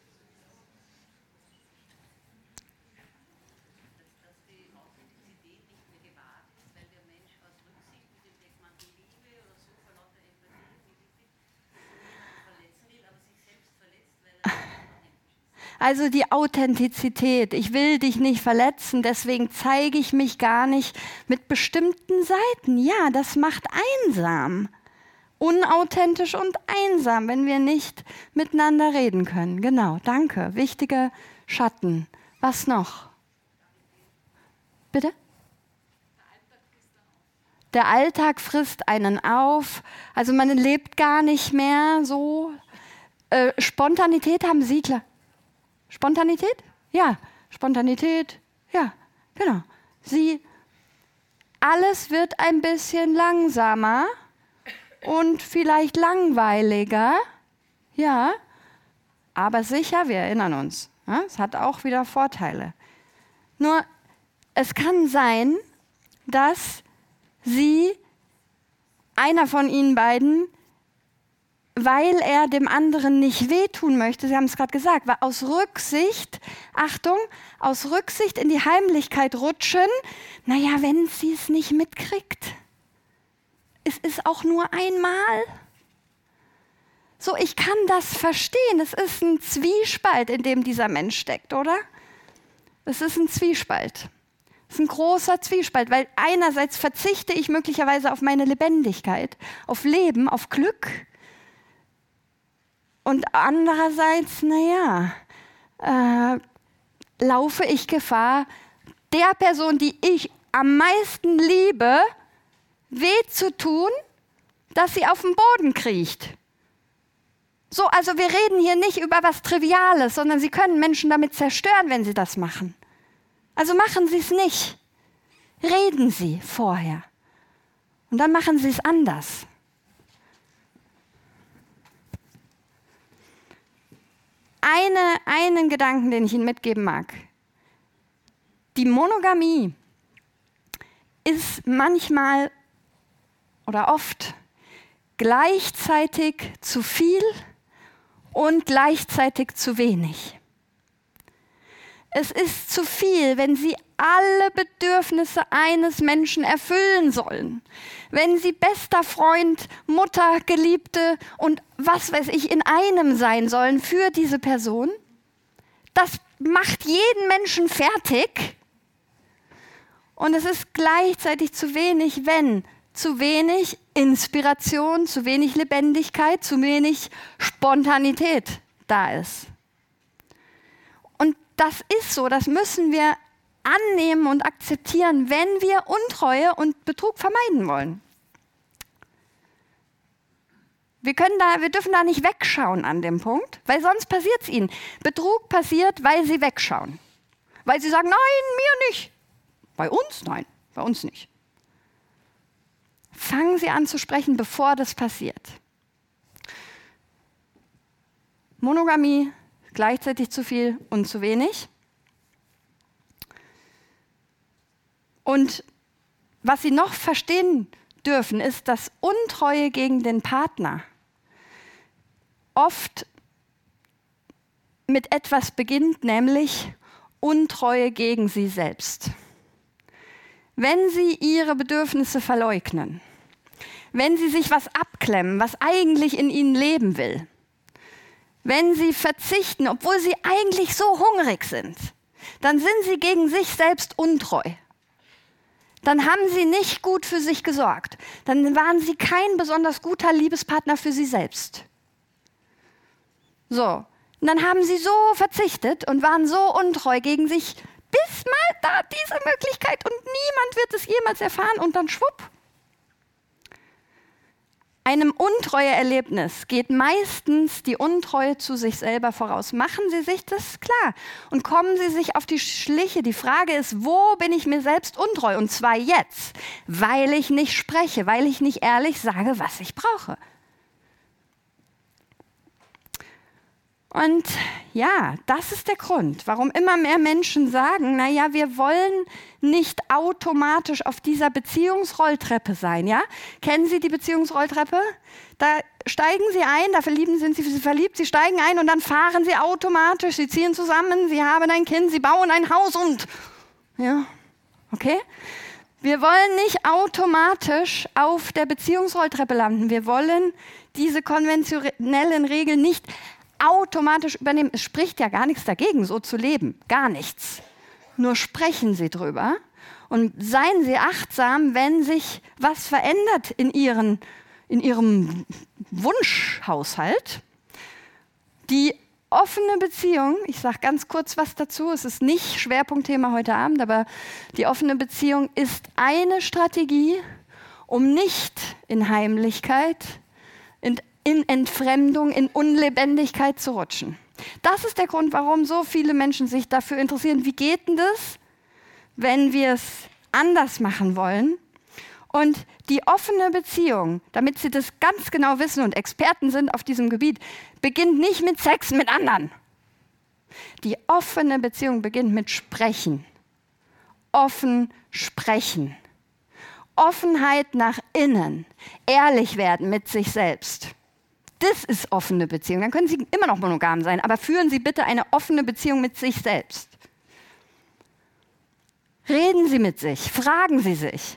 Also die Authentizität. Ich will dich nicht verletzen, deswegen zeige ich mich gar nicht mit bestimmten Seiten. Ja, das macht einsam. Unauthentisch und einsam, wenn wir nicht miteinander reden können. Genau, danke. Wichtige Schatten. Was noch? Bitte? Der Alltag frisst einen auf. Also man lebt gar nicht mehr so. Spontanität haben Sie, klar. Spontanität? Ja, Spontanität, ja, genau. Alles wird ein bisschen langsamer und vielleicht langweiliger, ja, aber sicher, wir erinnern uns, ja, es hat auch wieder Vorteile. Nur, es kann sein, dass einer von Ihnen beiden, weil er dem anderen nicht wehtun möchte, Sie haben es gerade gesagt, weil aus Rücksicht, Achtung, aus Rücksicht in die Heimlichkeit rutschen, naja, wenn sie es nicht mitkriegt. Es ist auch nur einmal. So, ich kann das verstehen. Es ist ein Zwiespalt, in dem dieser Mensch steckt, oder? Es ist ein Zwiespalt. Es ist ein großer Zwiespalt, weil einerseits verzichte ich möglicherweise auf meine Lebendigkeit, auf Leben, auf Glück. Und andererseits, laufe ich Gefahr, der Person, die ich am meisten liebe, weh zu tun, dass sie auf den Boden kriecht. So, also wir reden hier nicht über was Triviales, sondern Sie können Menschen damit zerstören, wenn Sie das machen. Also machen Sie es nicht. Reden Sie vorher. Und dann machen Sie es anders. Einen Gedanken, den ich Ihnen mitgeben mag. Die Monogamie ist manchmal oder oft gleichzeitig zu viel und gleichzeitig zu wenig. Es ist zu viel, wenn sie alle Bedürfnisse eines Menschen erfüllen sollen. Wenn sie bester Freund, Mutter, Geliebte und was weiß ich in einem sein sollen für diese Person. Das macht jeden Menschen fertig. Und es ist gleichzeitig zu wenig, wenn zu wenig Inspiration, zu wenig Lebendigkeit, zu wenig Spontanität da ist. Und das ist so, das müssen wir annehmen und akzeptieren, wenn wir Untreue und Betrug vermeiden wollen. Wir dürfen da nicht wegschauen an dem Punkt, weil sonst passiert es ihnen. Betrug passiert, weil sie wegschauen. Weil sie sagen, nein, mir nicht. Bei uns? Nein, bei uns nicht. Fangen Sie an zu sprechen, bevor das passiert. Monogamie, gleichzeitig zu viel und zu wenig. Und was Sie noch verstehen dürfen, ist, dass Untreue gegen den Partner oft mit etwas beginnt, nämlich Untreue gegen Sie selbst. Wenn Sie Ihre Bedürfnisse verleugnen, wenn Sie sich was abklemmen, was eigentlich in Ihnen leben will, wenn Sie verzichten, obwohl Sie eigentlich so hungrig sind, dann sind Sie gegen sich selbst untreu. Dann haben Sie nicht gut für sich gesorgt. Dann waren Sie kein besonders guter Liebespartner für Sie selbst. So, und dann haben Sie so verzichtet und waren so untreu gegen sich, bis mal da diese Möglichkeit und niemand wird es jemals erfahren und dann schwupp. Einem Untreueerlebnis geht meistens die Untreue zu sich selber voraus. Machen Sie sich das klar und kommen Sie sich auf die Schliche. Die Frage ist, wo bin ich mir selbst untreu? Und zwar jetzt, weil ich nicht spreche, weil ich nicht ehrlich sage, was ich brauche. Und ja, das ist der Grund, warum immer mehr Menschen sagen, naja, wir wollen nicht automatisch auf dieser Beziehungsrolltreppe sein. Ja? Kennen Sie die Beziehungsrolltreppe? Da steigen Sie ein, sind Sie verliebt, Sie steigen ein und dann fahren Sie automatisch, Sie ziehen zusammen, Sie haben ein Kind, Sie bauen ein Haus und... Ja, okay? Wir wollen nicht automatisch auf der Beziehungsrolltreppe landen. Wir wollen diese konventionellen Regeln nicht automatisch übernehmen. Es spricht ja gar nichts dagegen, so zu leben. Gar nichts. Nur sprechen Sie drüber und seien Sie achtsam, wenn sich was verändert in Ihrem Wunschhaushalt. Die offene Beziehung, ich sage ganz kurz was dazu, es ist nicht Schwerpunktthema heute Abend, aber die offene Beziehung ist eine Strategie, um nicht in Heimlichkeit, in Entfremdung, in Unlebendigkeit zu rutschen. Das ist der Grund, warum so viele Menschen sich dafür interessieren. Wie geht denn das, wenn wir es anders machen wollen? Und die offene Beziehung, damit Sie das ganz genau wissen und Experten sind auf diesem Gebiet, beginnt nicht mit Sex mit anderen. Die offene Beziehung beginnt mit Sprechen. Offen sprechen. Offenheit nach innen. Ehrlich werden mit sich selbst. Das ist offene Beziehung. Dann können Sie immer noch monogam sein, aber führen Sie bitte eine offene Beziehung mit sich selbst. Reden Sie mit sich, fragen Sie sich.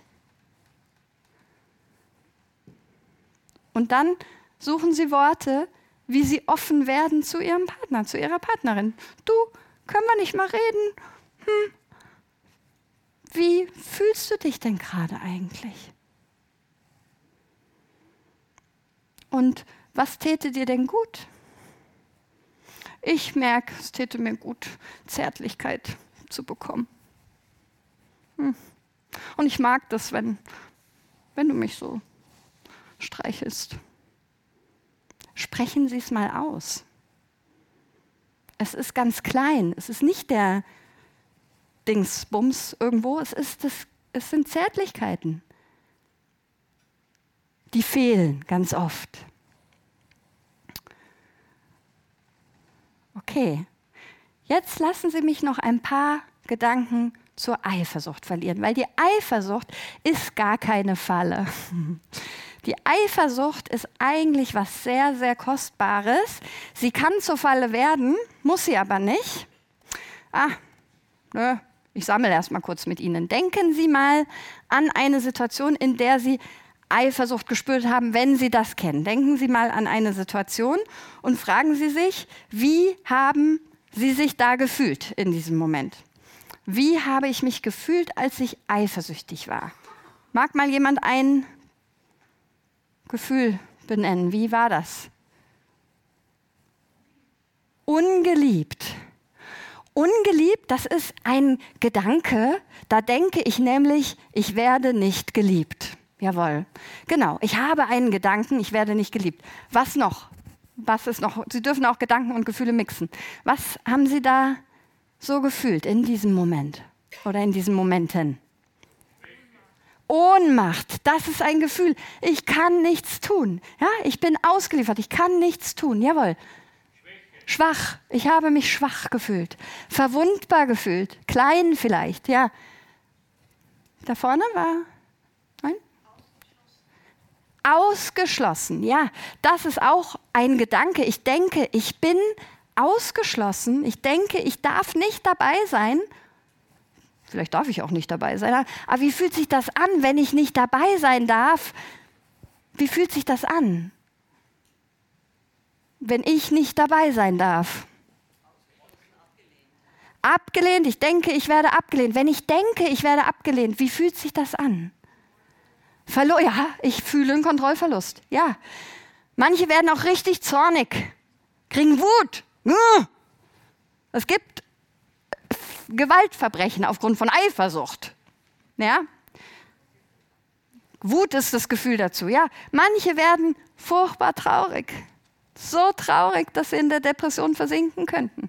Und dann suchen Sie Worte, wie Sie offen werden zu Ihrem Partner, zu Ihrer Partnerin. Du, können wir nicht mal reden? Wie fühlst du dich denn gerade eigentlich? Und was täte dir denn gut? Ich merke, es täte mir gut, Zärtlichkeit zu bekommen. Und ich mag das, wenn du mich so streichelst. Sprechen Sie es mal aus. Es ist ganz klein. Es ist nicht der Dingsbums irgendwo. Es sind Zärtlichkeiten. Die fehlen ganz oft. Okay, jetzt lassen Sie mich noch ein paar Gedanken zur Eifersucht verlieren, weil die Eifersucht ist gar keine Falle. Die Eifersucht ist eigentlich was sehr, sehr Kostbares. Sie kann zur Falle werden, muss sie aber nicht. nö, ich sammle erst mal kurz mit Ihnen. Denken Sie mal an eine Situation, in der Sie Eifersucht gespürt haben, wenn Sie das kennen. Denken Sie mal an eine Situation und fragen Sie sich, wie haben Sie sich da gefühlt in diesem Moment? Wie habe ich mich gefühlt, als ich eifersüchtig war? Mag mal jemand ein Gefühl benennen? Wie war das? Ungeliebt. Ungeliebt, das ist ein Gedanke, da denke ich nämlich, ich werde nicht geliebt. Jawohl, genau, ich habe einen Gedanken, ich werde nicht geliebt. Was noch? Was ist noch? Sie dürfen auch Gedanken und Gefühle mixen. Was haben Sie da so gefühlt in diesem Moment oder in diesen Momenten? Ohnmacht, das ist ein Gefühl. Ich kann nichts tun. Ja, ich bin ausgeliefert, ich kann nichts tun. Jawohl. Schwach, ich habe mich schwach gefühlt, verwundbar gefühlt, klein vielleicht, ja. Da vorne war, nein? Ausgeschlossen, ja. Das ist auch ein Gedanke. Ich denke, ich bin ausgeschlossen. Ich denke, ich darf nicht dabei sein. Vielleicht darf ich auch nicht dabei sein. Aber wie fühlt sich das an, wenn ich nicht dabei sein darf? Wie fühlt sich das an? Wenn ich nicht dabei sein darf. Abgelehnt, ich denke, ich werde abgelehnt. Wenn ich denke, ich werde abgelehnt, wie fühlt sich das an? Ja, ich fühle einen Kontrollverlust. Ja. Manche werden auch richtig zornig, kriegen Wut. Es gibt Gewaltverbrechen aufgrund von Eifersucht. Ja? Wut ist das Gefühl dazu. Ja? Manche werden furchtbar traurig. So traurig, dass sie in der Depression versinken könnten.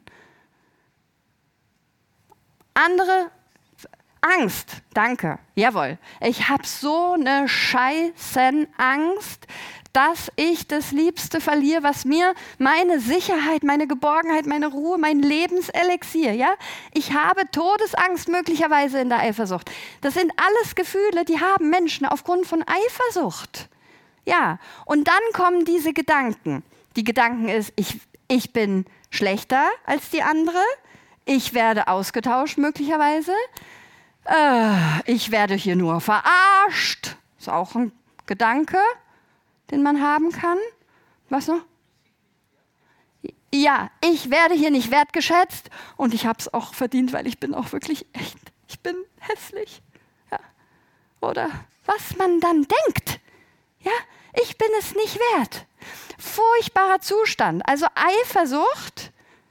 Andere, Angst, danke, jawohl. Ich habe so eine Scheißenangst, dass ich das Liebste verliere, was mir meine Sicherheit, meine Geborgenheit, meine Ruhe, mein Lebenselixier, ja? Ich habe Todesangst möglicherweise in der Eifersucht. Das sind alles Gefühle, die haben Menschen aufgrund von Eifersucht. Ja, und dann kommen diese Gedanken. Die Gedanken ist, ich bin schlechter als die andere, ich werde ausgetauscht möglicherweise, ich werde hier nur verarscht. Ist auch ein Gedanke, den man haben kann. Was noch? Ja, ich werde hier nicht wertgeschätzt und ich habe es auch verdient, weil ich bin auch wirklich echt, ich bin hässlich. Ja. Oder was man dann denkt. Ja, ich bin es nicht wert. Furchtbarer Zustand. Also Eifersucht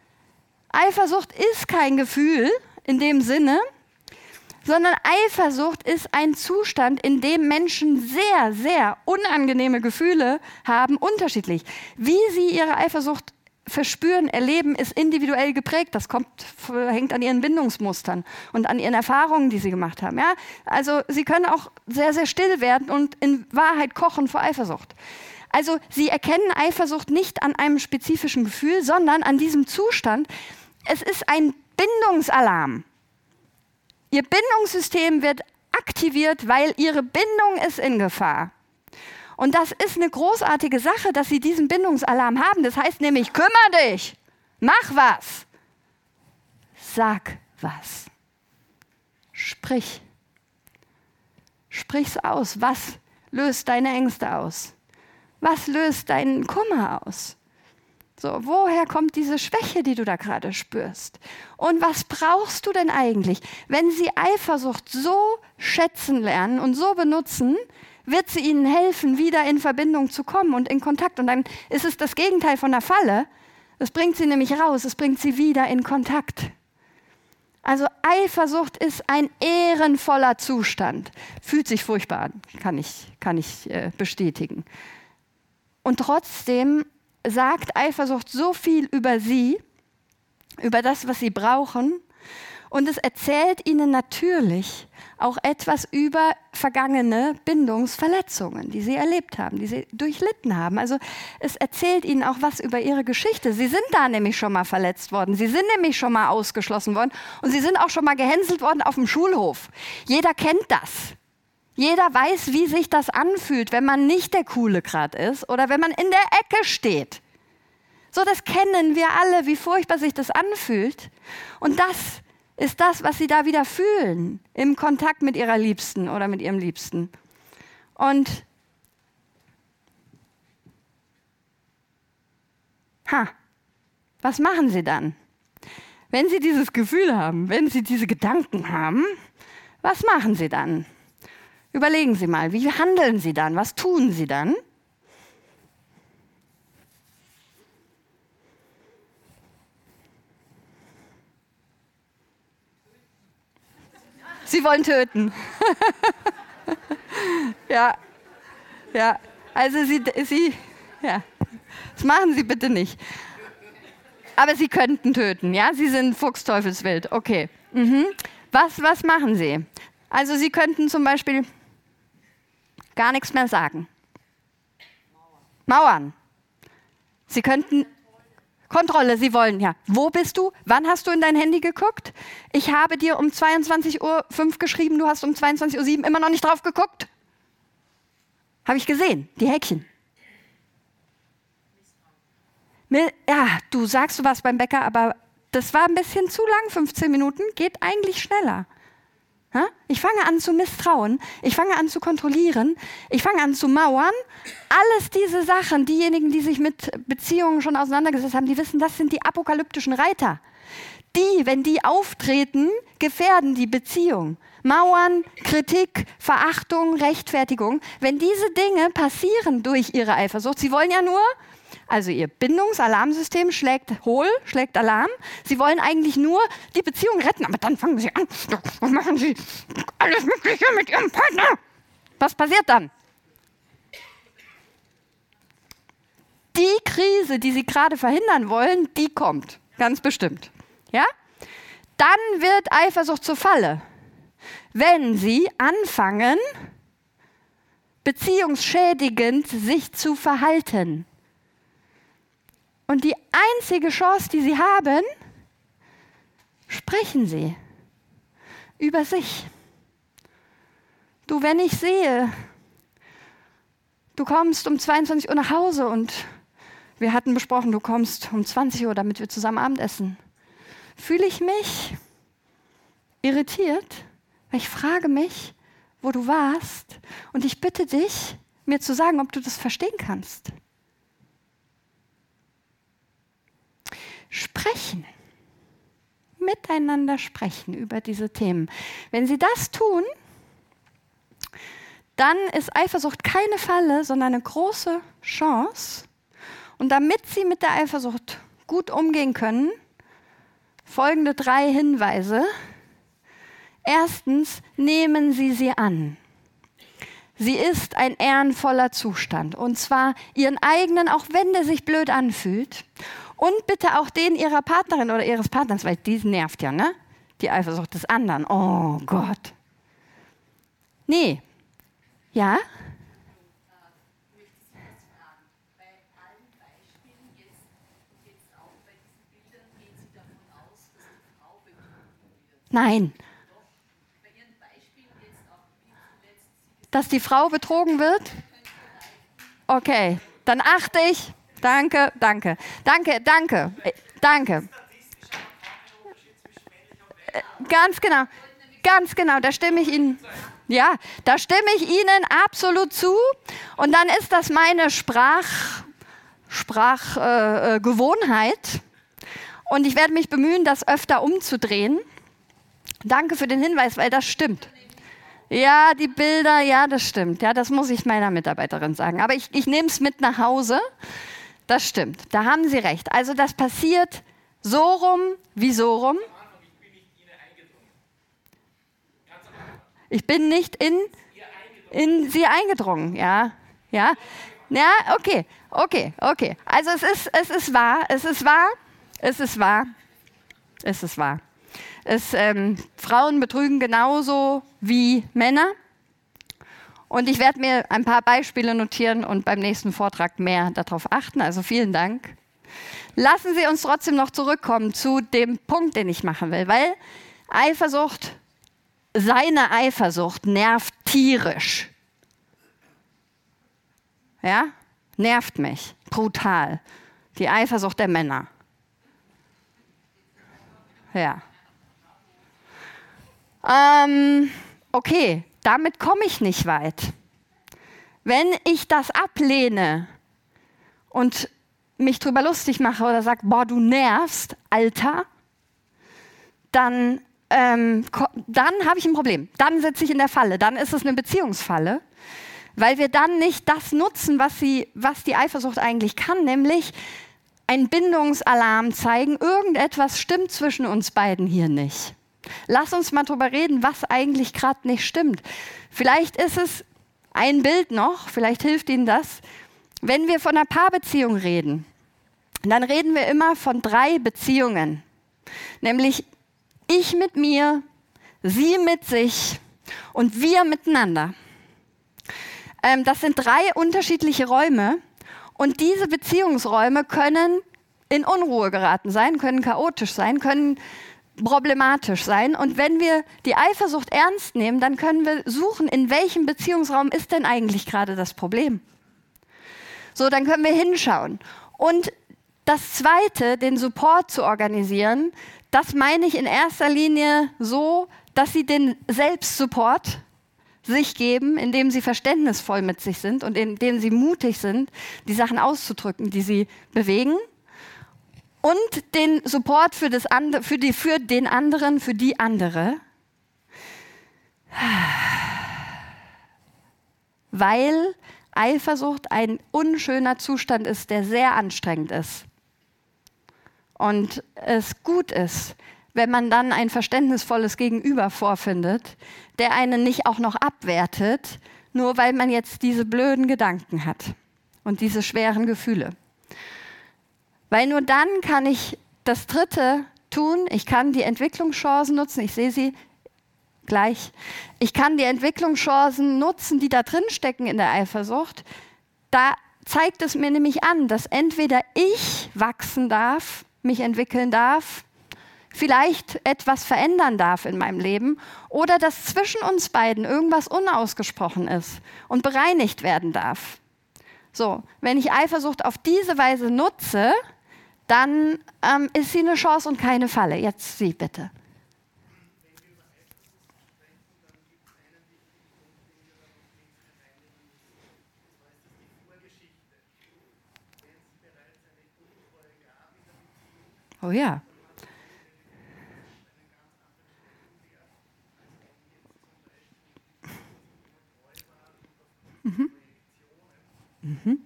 ist kein Gefühl in dem Sinne, sondern Eifersucht ist ein Zustand, in dem Menschen sehr, sehr unangenehme Gefühle haben, unterschiedlich. Wie sie ihre Eifersucht verspüren, erleben, ist individuell geprägt. Das hängt an ihren Bindungsmustern und an ihren Erfahrungen, die sie gemacht haben. Ja? Also sie können auch sehr, sehr still werden und in Wahrheit kochen vor Eifersucht. Also sie erkennen Eifersucht nicht an einem spezifischen Gefühl, sondern an diesem Zustand. Es ist ein Bindungsalarm. Ihr Bindungssystem wird aktiviert, weil ihre Bindung ist in Gefahr. Und das ist eine großartige Sache, dass sie diesen Bindungsalarm haben. Das heißt nämlich, kümmere dich, mach was, sag was, sprich. Sprich's aus. Was löst deine Ängste aus? Was löst deinen Kummer aus? So, woher kommt diese Schwäche, die du da gerade spürst? Und was brauchst du denn eigentlich? Wenn sie Eifersucht so schätzen lernen und so benutzen, wird sie ihnen helfen, wieder in Verbindung zu kommen und in Kontakt. Und dann ist es das Gegenteil von der Falle. Es bringt sie nämlich raus, es bringt sie wieder in Kontakt. Also Eifersucht ist ein ehrenvoller Zustand. Fühlt sich furchtbar an, kann ich bestätigen. Und trotzdem sagt Eifersucht so viel über sie, über das, was sie brauchen. Und es erzählt ihnen natürlich auch etwas über vergangene Bindungsverletzungen, die sie erlebt haben, die sie durchlitten haben. Also es erzählt ihnen auch was über ihre Geschichte. Sie sind da nämlich schon mal verletzt worden, sie sind nämlich schon mal ausgeschlossen worden und sie sind auch schon mal gehänselt worden auf dem Schulhof. Jeder kennt das. Jeder weiß, wie sich das anfühlt, wenn man nicht der Coole gerade ist oder wenn man in der Ecke steht. So, das kennen wir alle, wie furchtbar sich das anfühlt. Und das ist das, was sie da wieder fühlen im Kontakt mit ihrer Liebsten oder mit ihrem Liebsten. Und was machen sie dann? Wenn sie dieses Gefühl haben, wenn sie diese Gedanken haben, was machen sie dann? Überlegen Sie mal, wie handeln Sie dann? Was tun Sie dann? Sie wollen töten. Ja, also ja, das machen Sie bitte nicht. Aber Sie könnten töten, ja? Sie sind fuchsteufelswild, okay. Was machen Sie? Also Sie könnten zum Beispiel gar nichts mehr sagen. Mauern. Sie könnten Kontrolle, Sie wollen, ja. Wo bist du? Wann hast du in dein Handy geguckt? Ich habe dir um 22:05 Uhr geschrieben, du hast um 22:07 Uhr immer noch nicht drauf geguckt. Habe ich gesehen, die Häkchen. Ja, du sagst, du warst beim Bäcker, aber das war ein bisschen zu lang, 15 Minuten, geht eigentlich schneller. Ich fange an zu misstrauen, ich fange an zu kontrollieren, ich fange an zu mauern. Alles diese Sachen, diejenigen, die sich mit Beziehungen schon auseinandergesetzt haben, die wissen, das sind die apokalyptischen Reiter. Die, wenn die auftreten, gefährden die Beziehung. Mauern, Kritik, Verachtung, Rechtfertigung. Wenn diese Dinge passieren durch ihre Eifersucht, sie wollen ja nur, also ihr Bindungsalarmsystem schlägt hohl, schlägt Alarm. Sie wollen eigentlich nur die Beziehung retten, aber dann fangen sie an, was machen sie? Alles Mögliche mit ihrem Partner. Was passiert dann? Die Krise, die sie gerade verhindern wollen, die kommt, ganz bestimmt. Ja? Dann wird Eifersucht zur Falle, wenn sie anfangen, beziehungsschädigend sich zu verhalten. Und die einzige Chance, die sie haben, sprechen sie über sich. Du, wenn ich sehe, du kommst um 22 Uhr nach Hause und wir hatten besprochen, du kommst um 20 Uhr, damit wir zusammen Abendessen, fühle ich mich irritiert, weil ich frage mich, wo du warst, und ich bitte dich, mir zu sagen, ob du das verstehen kannst. Sprechen. Miteinander sprechen über diese Themen. Wenn Sie das tun, dann ist Eifersucht keine Falle, sondern eine große Chance. Und damit Sie mit der Eifersucht gut umgehen können, folgende 3 Hinweise. Erstens, nehmen Sie sie an. Sie ist ein ehrenvoller Zustand, und zwar Ihren eigenen, auch wenn der sich blöd anfühlt. Und bitte auch den Ihrer Partnerin oder Ihres Partners, weil die nervt ja, ne? Die Eifersucht des anderen. Oh Gott. Nee. Ja? Nein. Dass die Frau betrogen wird? Okay, dann achte ich. Danke. Ganz genau, da stimme ich Ihnen. Ja, da stimme ich Ihnen absolut zu. Und dann ist das meine Sprachgewohnheit. Und ich werde mich bemühen, das öfter umzudrehen. Danke für den Hinweis, weil das stimmt. Ja, die Bilder, ja, das stimmt. Ja, das muss ich meiner Mitarbeiterin sagen. Aber ich nehme es mit nach Hause. Das stimmt, da haben Sie recht. Also das passiert so rum wie so rum. Ich bin nicht in Sie eingedrungen. Ja, okay. Also es ist wahr. Frauen betrügen genauso wie Männer. Und ich werde mir ein paar Beispiele notieren und beim nächsten Vortrag mehr darauf achten. Also vielen Dank. Lassen Sie uns trotzdem noch zurückkommen zu dem Punkt, den ich machen will. Weil seine Eifersucht nervt tierisch. Ja? Nervt mich. Brutal. Die Eifersucht der Männer. Ja. Okay, damit komme ich nicht weit. Wenn ich das ablehne und mich drüber lustig mache oder sage, boah, du nervst, Alter, dann habe ich ein Problem. Dann sitze ich in der Falle. Dann ist es eine Beziehungsfalle, weil wir dann nicht das nutzen, was die Eifersucht eigentlich kann, nämlich einen Bindungsalarm zeigen, irgendetwas stimmt zwischen uns beiden hier nicht. Lass uns mal drüber reden, was eigentlich gerade nicht stimmt. Vielleicht ist es ein Bild noch, vielleicht hilft Ihnen das. Wenn wir von einer Paarbeziehung reden, dann reden wir immer von 3 Beziehungen. Nämlich ich mit mir, sie mit sich und wir miteinander. Das sind 3 unterschiedliche Räume und diese Beziehungsräume können in Unruhe geraten sein, können chaotisch sein, können problematisch sein. Und wenn wir die Eifersucht ernst nehmen, dann können wir suchen, in welchem Beziehungsraum ist denn eigentlich gerade das Problem. So, dann können wir hinschauen. Und das Zweite, den Support zu organisieren, das meine ich in erster Linie so, dass Sie den Selbstsupport sich geben, indem Sie verständnisvoll mit sich sind und indem Sie mutig sind, die Sachen auszudrücken, die Sie bewegen. Und den Support für den anderen, für die andere. Weil Eifersucht ein unschöner Zustand ist, der sehr anstrengend ist. Und es gut ist, wenn man dann ein verständnisvolles Gegenüber vorfindet, der einen nicht auch noch abwertet, nur weil man jetzt diese blöden Gedanken hat und diese schweren Gefühle. Weil nur dann kann ich das Dritte tun, ich kann die Entwicklungschancen nutzen, ich sehe sie gleich, ich kann die Entwicklungschancen nutzen, die da drin stecken in der Eifersucht. Da zeigt es mir nämlich an, dass entweder ich wachsen darf, mich entwickeln darf, vielleicht etwas verändern darf in meinem Leben oder dass zwischen uns beiden irgendwas unausgesprochen ist und bereinigt werden darf. So, wenn ich Eifersucht auf diese Weise nutze, dann ist sie eine Chance und keine Falle. Jetzt Sie bitte. Oh ja. Mhm. Mhm.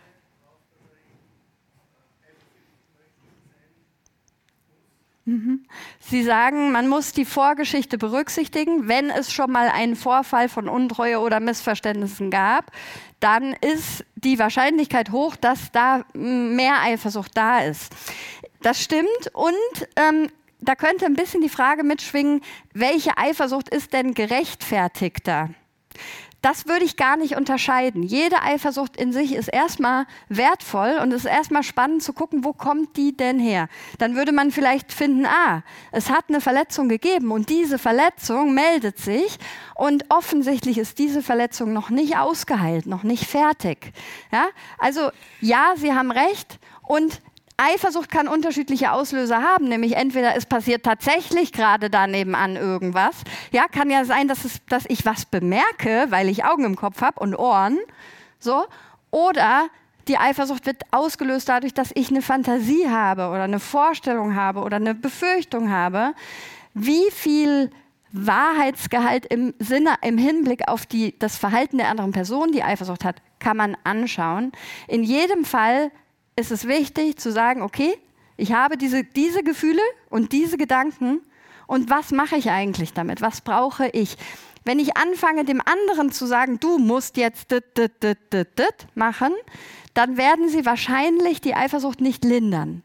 Sie sagen, man muss die Vorgeschichte berücksichtigen. Wenn es schon mal einen Vorfall von Untreue oder Missverständnissen gab, dann ist die Wahrscheinlichkeit hoch, dass da mehr Eifersucht da ist. Das stimmt und da könnte ein bisschen die Frage mitschwingen, welche Eifersucht ist denn gerechtfertigter? Das würde ich gar nicht unterscheiden. Jede Eifersucht in sich ist erstmal wertvoll und es ist erstmal spannend zu gucken, wo kommt die denn her? Dann würde man vielleicht finden, es hat eine Verletzung gegeben und diese Verletzung meldet sich und offensichtlich ist diese Verletzung noch nicht ausgeheilt, noch nicht fertig. Ja? Also ja, Sie haben recht und Eifersucht kann unterschiedliche Auslöser haben, nämlich entweder es passiert tatsächlich gerade da nebenan irgendwas. Ja, kann ja sein, dass ich was bemerke, weil ich Augen im Kopf habe und Ohren. So. Oder die Eifersucht wird ausgelöst dadurch, dass ich eine Fantasie habe oder eine Vorstellung habe oder eine Befürchtung habe. Wie viel Wahrheitsgehalt im Hinblick auf das Verhalten der anderen Person, die Eifersucht hat, kann man anschauen. In jedem Fall ist es wichtig zu sagen, okay, ich habe diese Gefühle und diese Gedanken und was mache ich eigentlich damit? Was brauche ich? Wenn ich anfange, dem anderen zu sagen, du musst jetzt machen, dann werden Sie wahrscheinlich die Eifersucht nicht lindern.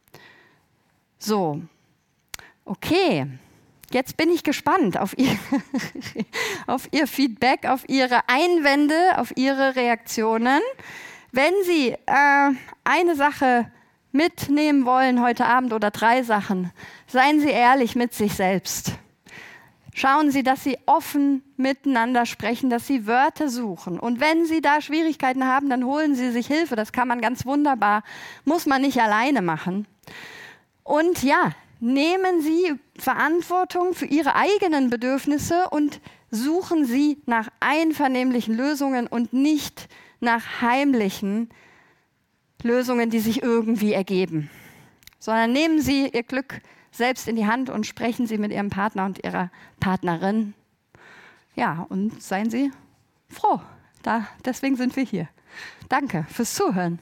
So, okay, jetzt bin ich gespannt auf Ihr Feedback, auf Ihre Einwände, auf Ihre Reaktionen. Wenn Sie eine Sache mitnehmen wollen heute Abend oder 3 Sachen, seien Sie ehrlich mit sich selbst. Schauen Sie, dass Sie offen miteinander sprechen, dass Sie Wörter suchen. Und wenn Sie da Schwierigkeiten haben, dann holen Sie sich Hilfe. Das kann man ganz wunderbar, muss man nicht alleine machen. Und ja, nehmen Sie Verantwortung für Ihre eigenen Bedürfnisse und suchen Sie nach einvernehmlichen Lösungen und nicht nach heimlichen Lösungen, die sich irgendwie ergeben. Sondern nehmen Sie Ihr Glück selbst in die Hand und sprechen Sie mit Ihrem Partner und Ihrer Partnerin. Ja, und seien Sie froh. Deswegen sind wir hier. Danke fürs Zuhören.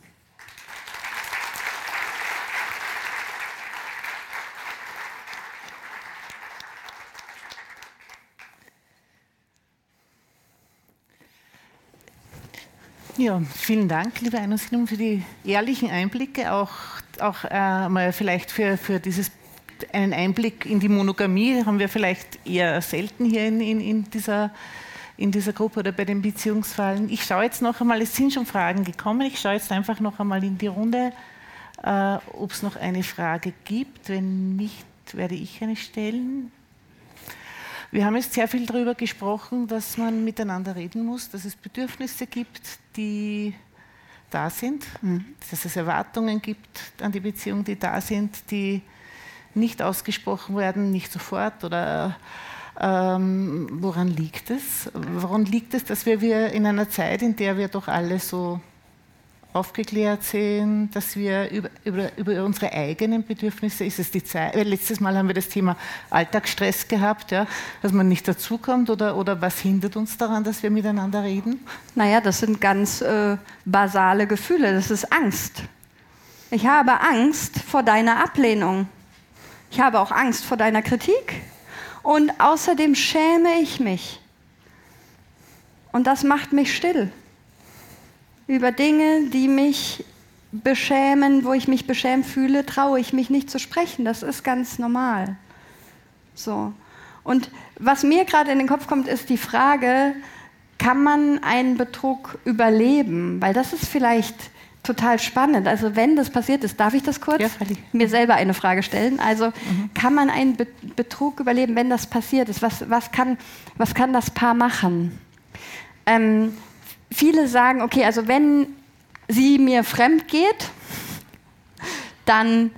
Ja, vielen Dank, liebe Aina Sinum, für die ehrlichen Einblicke, auch mal vielleicht für einen Einblick in die Monogamie, haben wir vielleicht eher selten hier in dieser Gruppe oder bei den Beziehungsfallen. Ich schaue jetzt noch einmal, es sind schon Fragen gekommen, ich schaue jetzt einfach noch einmal in die Runde, ob es noch eine Frage gibt. Wenn nicht, werde ich eine stellen. Wir haben jetzt sehr viel darüber gesprochen, dass man miteinander reden muss, dass es Bedürfnisse gibt, die da sind, dass es Erwartungen gibt an die Beziehung, die da sind, die nicht ausgesprochen werden, nicht sofort. Oder woran liegt es? Woran liegt es, dass wir in einer Zeit, in der wir doch alle so aufgeklärt sind, dass wir über unsere eigenen Bedürfnisse, ist es die Zeit, letztes Mal haben wir das Thema Alltagsstress gehabt, ja, dass man nicht dazukommt oder was hindert uns daran, dass wir miteinander reden? Naja, das sind ganz basale Gefühle, das ist Angst. Ich habe Angst vor deiner Ablehnung. Ich habe auch Angst vor deiner Kritik und außerdem schäme ich mich. Und das macht mich still. Über Dinge, die mich beschämen, wo ich mich beschämt fühle, traue ich mich nicht zu sprechen. Das ist ganz normal. So. Und was mir gerade in den Kopf kommt, ist die Frage, kann man einen Betrug überleben? Weil das ist vielleicht total spannend. Also wenn das passiert ist, darf ich das kurz mir selber eine Frage stellen? Also kann man einen Betrug überleben, wenn das passiert ist? Was kann das Paar machen? Viele sagen, okay, also wenn sie mir fremd geht, dann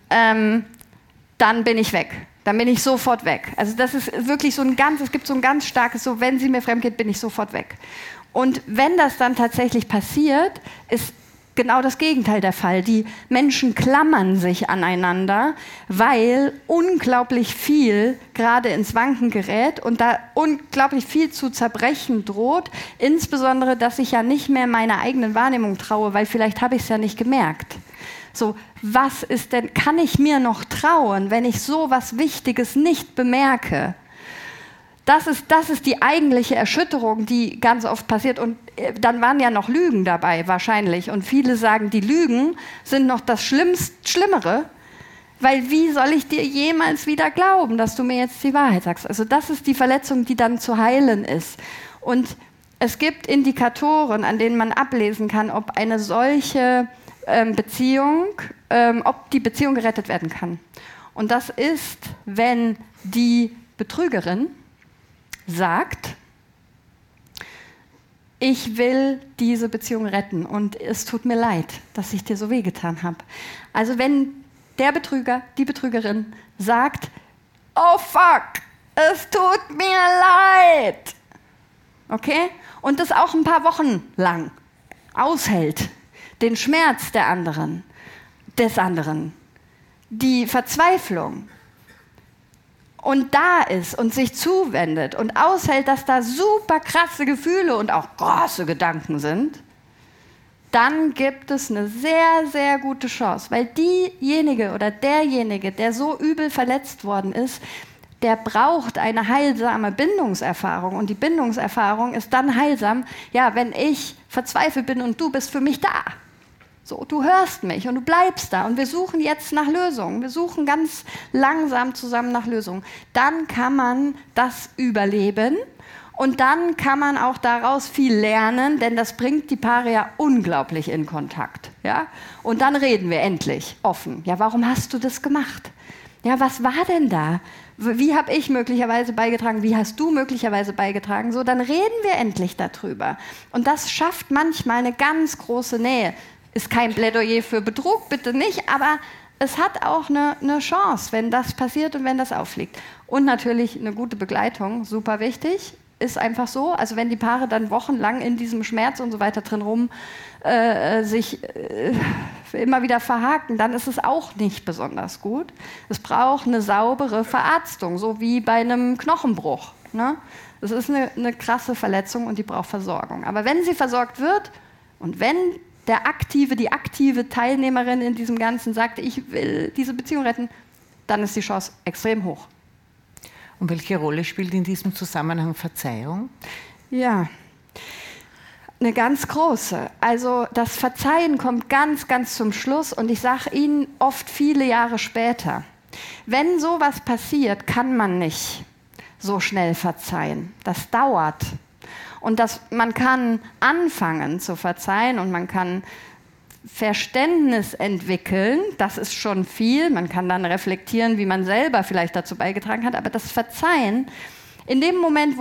bin ich weg. Dann bin ich sofort weg. Also das ist wirklich es gibt so ein ganz starkes, so wenn sie mir fremd geht, bin ich sofort weg. Und wenn das dann tatsächlich passiert, ist genau das Gegenteil der Fall. Die Menschen klammern sich aneinander, weil unglaublich viel gerade ins Wanken gerät und da unglaublich viel zu zerbrechen droht. Insbesondere, dass ich ja nicht mehr meiner eigenen Wahrnehmung traue, weil vielleicht habe ich es ja nicht gemerkt. So, was ist denn, kann ich mir noch trauen, wenn ich so was Wichtiges nicht bemerke? Das ist die eigentliche Erschütterung, die ganz oft passiert. Und dann waren ja noch Lügen dabei wahrscheinlich. Und viele sagen, die Lügen sind noch das Schlimmere, weil wie soll ich dir jemals wieder glauben, dass du mir jetzt die Wahrheit sagst? Also das ist die Verletzung, die dann zu heilen ist. Und es gibt Indikatoren, an denen man ablesen kann, ob eine solche Beziehung, ob die Beziehung gerettet werden kann. Und das ist, wenn die Betrügerin sagt, ich will diese Beziehung retten und es tut mir leid, dass ich dir so wehgetan habe. Also wenn der Betrüger, die Betrügerin sagt, oh fuck, es tut mir leid, okay? Und das auch ein paar Wochen lang aushält, den Schmerz des anderen, die Verzweiflung, und da ist und sich zuwendet und aushält, dass da super krasse Gefühle und auch große Gedanken sind, dann gibt es eine sehr, sehr gute Chance. Weil diejenige oder derjenige, der so übel verletzt worden ist, der braucht eine heilsame Bindungserfahrung. Und die Bindungserfahrung ist dann heilsam, ja, wenn ich verzweifelt bin und du bist für mich da. So, du hörst mich und du bleibst da und wir suchen jetzt nach Lösungen. Wir suchen ganz langsam zusammen nach Lösungen. Dann kann man das überleben und dann kann man auch daraus viel lernen, denn das bringt die Paare ja unglaublich in Kontakt. Ja? Und dann reden wir endlich offen. Ja, warum hast du das gemacht? Ja, was war denn da? Wie habe ich möglicherweise beigetragen? Wie hast du möglicherweise beigetragen? So, dann reden wir endlich darüber. Und das schafft manchmal eine ganz große Nähe. Ist kein Plädoyer für Betrug, bitte nicht, aber es hat auch eine Chance, wenn das passiert und wenn das auffliegt. Und natürlich eine gute Begleitung, super wichtig, ist einfach so. Also wenn die Paare dann wochenlang in diesem Schmerz und so weiter drin rum sich immer wieder verhaken, dann ist es auch nicht besonders gut. Es braucht eine saubere Verarztung, so wie bei einem Knochenbruch. Ne? Das ist eine krasse Verletzung und die braucht Versorgung. Aber wenn sie versorgt wird und wenn die aktive Teilnehmerin in diesem Ganzen sagt, ich will diese Beziehung retten, dann ist die Chance extrem hoch. Und welche Rolle spielt in diesem Zusammenhang Verzeihung? Ja, eine ganz große. Also das Verzeihen kommt ganz, ganz zum Schluss und ich sage Ihnen oft viele Jahre später, wenn sowas passiert, kann man nicht so schnell verzeihen. Das dauert. Und man kann anfangen zu verzeihen und man kann Verständnis entwickeln, das ist schon viel. Man kann dann reflektieren, wie man selber vielleicht dazu beigetragen hat. Aber das Verzeihen, in dem Moment,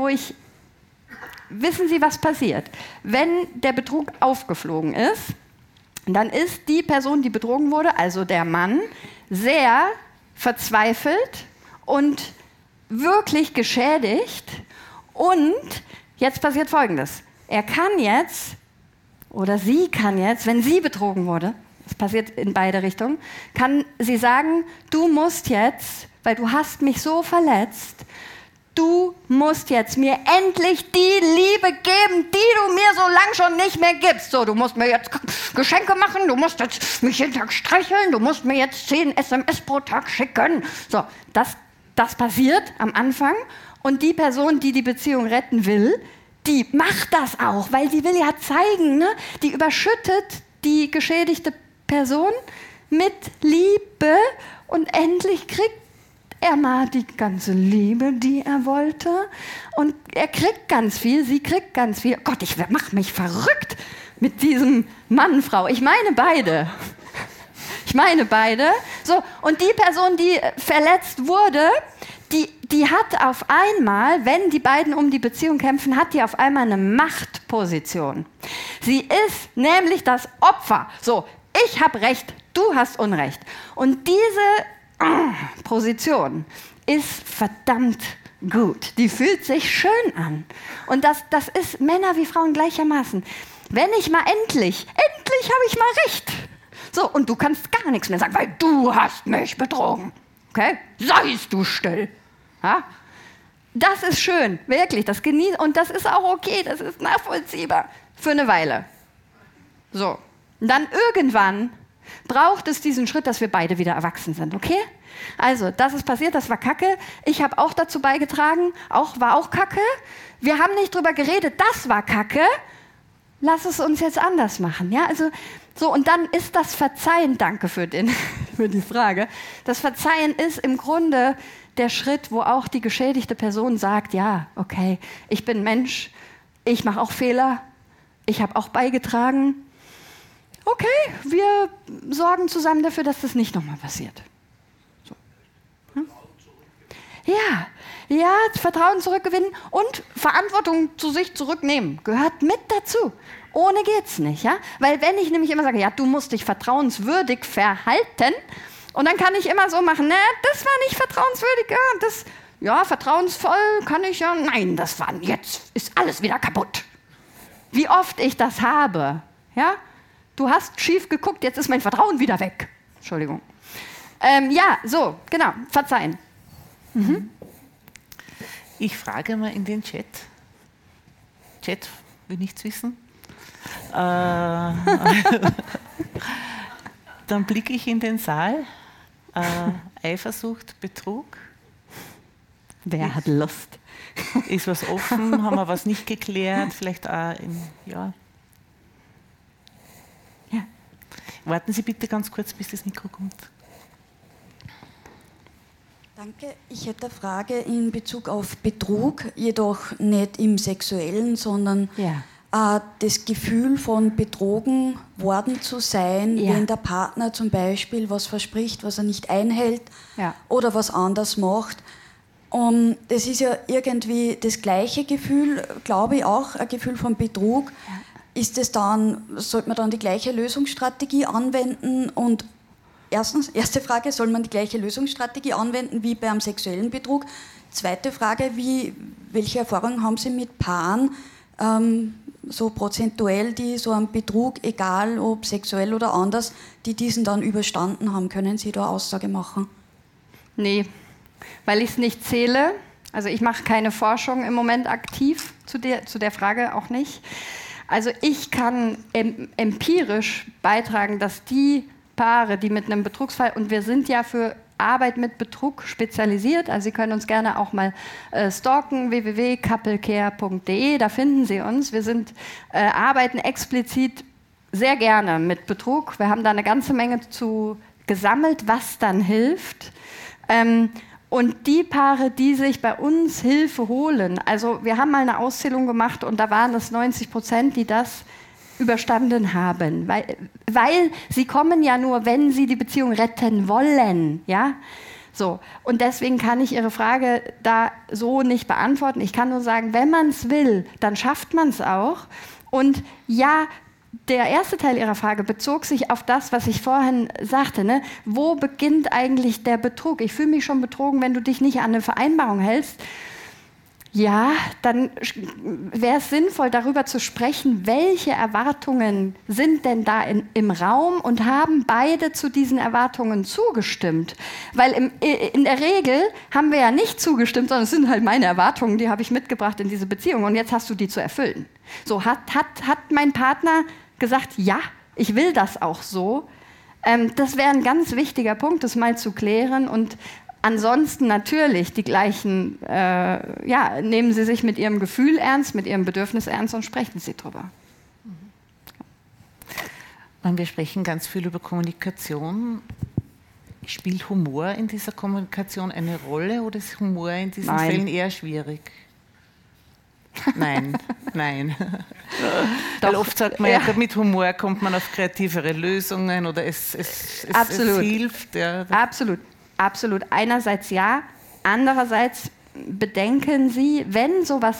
wissen Sie, was passiert? Wenn der Betrug aufgeflogen ist, dann ist die Person, die betrogen wurde, also der Mann, sehr verzweifelt und wirklich geschädigt. Und jetzt passiert Folgendes. Er kann jetzt, oder sie kann jetzt, wenn sie betrogen wurde, das passiert in beide Richtungen, kann sie sagen, du musst jetzt, weil du hast mich so verletzt, du musst jetzt mir endlich die Liebe geben, die du mir so lang schon nicht mehr gibst. So, du musst mir jetzt Geschenke machen, du musst jetzt mich jeden Tag streicheln, du musst mir jetzt 10 SMS pro Tag schicken. So, das passiert am Anfang und die Person, die die Beziehung retten will, die macht das auch, weil sie will ja zeigen, ne? Die überschüttet die geschädigte Person mit Liebe und endlich kriegt er mal die ganze Liebe, die er wollte. Und er kriegt ganz viel, sie kriegt ganz viel. Gott, ich mach mich verrückt mit diesem Mann, Frau. Ich meine beide. So, und die Person, die verletzt wurde, die hat auf einmal, wenn die beiden um die Beziehung kämpfen, hat die auf einmal eine Machtposition. Sie ist nämlich das Opfer. So, ich habe Recht, du hast Unrecht. Und diese Position ist verdammt gut. Die fühlt sich schön an. Und das ist Männer wie Frauen gleichermaßen. Wenn ich mal endlich habe ich mal Recht. So, und du kannst gar nichts mehr sagen, weil du hast mich betrogen. Okay? Seist du still. Ja? Das ist schön, wirklich. Das genießt und das ist auch okay, das ist nachvollziehbar. Für eine Weile. So. Und dann irgendwann braucht es diesen Schritt, dass wir beide wieder erwachsen sind, okay? Also, das ist passiert, das war Kacke. Ich habe auch dazu beigetragen, war auch Kacke. Wir haben nicht drüber geredet, das war Kacke. Lass es uns jetzt anders machen, ja? Also, so, und dann ist das Verzeihen, danke für die Frage, das Verzeihen ist im Grunde der Schritt, wo auch die geschädigte Person sagt, ja, okay, ich bin Mensch, ich mache auch Fehler, ich habe auch beigetragen. Okay, wir sorgen zusammen dafür, dass das nicht nochmal passiert. So. Hm? Ja, Vertrauen zurückgewinnen und Verantwortung zu sich zurücknehmen, gehört mit dazu. Ohne geht's nicht, ja? Weil wenn ich nämlich immer sage, ja, du musst dich vertrauenswürdig verhalten, und dann kann ich immer so machen, ne, das war nicht vertrauenswürdig, vertrauensvoll kann ich ja, nein, jetzt ist alles wieder kaputt. Wie oft ich das habe, ja? Du hast schief geguckt, jetzt ist mein Vertrauen wieder weg. Entschuldigung. So, genau, verzeihen. Mhm. Ich frage mal in den Chat. Chat will nichts wissen. Dann blicke ich in den Saal. Eifersucht, Betrug. Wer hat Lust? Ist was offen? Haben wir was nicht geklärt? Vielleicht auch ja. Warten Sie bitte ganz kurz, bis das Mikro kommt. Danke. Ich hätte eine Frage in Bezug auf Betrug, jedoch nicht im Sexuellen, sondern das Gefühl von betrogen worden zu sein, wenn der Partner zum Beispiel was verspricht, was er nicht einhält oder was anders macht. Und das ist ja irgendwie das gleiche Gefühl, glaube ich auch, ein Gefühl von Betrug. Sollte man dann die gleiche Lösungsstrategie anwenden und erste Frage, soll man die gleiche Lösungsstrategie anwenden wie beim sexuellen Betrug? Zweite Frage, welche Erfahrungen haben Sie mit Paaren, so prozentuell, die so einen Betrug, egal ob sexuell oder anders, die diesen dann überstanden haben? Können Sie da Aussage machen? Nee, weil ich es nicht zähle. Also ich mache keine Forschung im Moment aktiv, zu der Frage auch nicht. Also ich kann empirisch beitragen, dass die Paare, die mit einem Betrugsfall, und wir sind ja für Arbeit mit Betrug spezialisiert, also Sie können uns gerne auch mal stalken, www.couplecare.de, da finden Sie uns. Wir arbeiten explizit sehr gerne mit Betrug. Wir haben da eine ganze Menge zu gesammelt, was dann hilft. Und die Paare, die sich bei uns Hilfe holen, also wir haben mal eine Auszählung gemacht und da waren es 90%, die das überstanden haben. Weil sie kommen ja nur, wenn sie die Beziehung retten wollen. Ja? So. Und deswegen kann ich Ihre Frage da so nicht beantworten. Ich kann nur sagen, wenn man es will, dann schafft man es auch. Und ja, der erste Teil Ihrer Frage bezog sich auf das, was ich vorhin sagte. Ne? Wo beginnt eigentlich der Betrug? Ich fühle mich schon betrogen, wenn du dich nicht an eine Vereinbarung hältst. Ja, dann wäre es sinnvoll, darüber zu sprechen, welche Erwartungen sind denn da im Raum und haben beide zu diesen Erwartungen zugestimmt? Weil in der Regel haben wir ja nicht zugestimmt, sondern es sind halt meine Erwartungen, die habe ich mitgebracht in diese Beziehung und jetzt hast du die zu erfüllen. So, hat mein Partner gesagt, ja, ich will das auch so. Das wäre ein ganz wichtiger Punkt, das mal zu klären. Und ansonsten natürlich die gleichen, nehmen Sie sich mit Ihrem Gefühl ernst, mit Ihrem Bedürfnis ernst und sprechen Sie drüber. Wir sprechen ganz viel über Kommunikation. Spielt Humor in dieser Kommunikation eine Rolle oder ist Humor in diesen Fällen eher schwierig? Nein. Weil oft sagt man ja, mit Humor kommt man auf kreativere Lösungen oder es hilft. Ja. Absolut. Einerseits ja, andererseits bedenken Sie, wenn sowas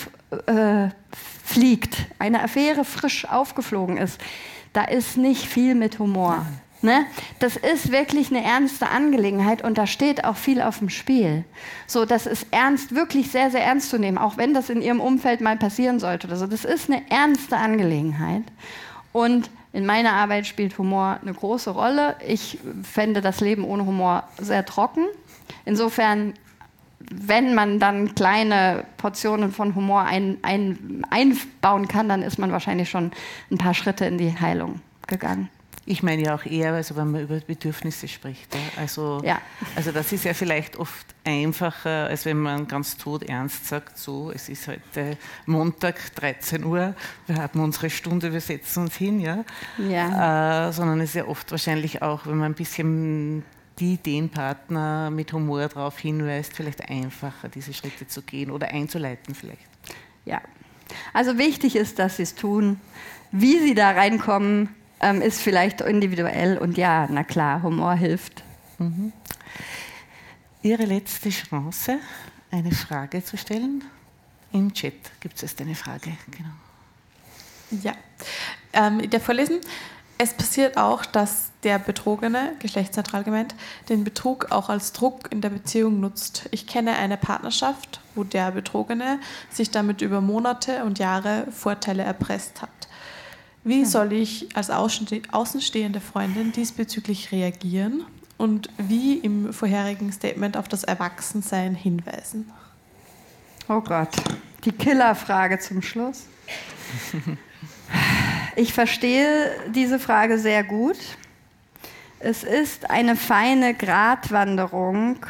auffliegt, eine Affäre frisch aufgeflogen ist, da ist nicht viel mit Humor. Ne? Das ist wirklich eine ernste Angelegenheit und da steht auch viel auf dem Spiel. So, das ist wirklich sehr, sehr ernst zu nehmen, auch wenn das in Ihrem Umfeld mal passieren sollte oder so. Das ist eine ernste Angelegenheit. Und in meiner Arbeit spielt Humor eine große Rolle. Ich fände das Leben ohne Humor sehr trocken. Insofern, wenn man dann kleine Portionen von Humor einbauen kann, dann ist man wahrscheinlich schon ein paar Schritte in die Heilung gegangen. Ich meine ja auch eher, also wenn man über Bedürfnisse spricht. Also das ist ja vielleicht oft einfacher, als wenn man ganz todernst sagt, so, es ist heute Montag, 13 Uhr, wir haben unsere Stunde, wir setzen uns hin. Sondern es ist ja oft wahrscheinlich auch, wenn man ein bisschen den Partner mit Humor darauf hinweist, vielleicht einfacher, diese Schritte zu gehen oder einzuleiten vielleicht. Ja, also wichtig ist, dass Sie es tun. Wie Sie da reinkommen, ist vielleicht individuell und ja, na klar, Humor hilft. Mhm. Ihre letzte Chance, eine Frage zu stellen. Im Chat gibt es eine Frage. Genau. Ja, ich darf vorlesen. Es passiert auch, dass der Betrogene, geschlechtsneutral gemeint, den Betrug auch als Druck in der Beziehung nutzt. Ich kenne eine Partnerschaft, wo der Betrogene sich damit über Monate und Jahre Vorteile erpresst hat. Wie soll ich als außenstehende Freundin diesbezüglich reagieren und wie im vorherigen Statement auf das Erwachsensein hinweisen? Oh Gott, die Killerfrage zum Schluss. Ich verstehe diese Frage sehr gut. Es ist eine feine Gratwanderung.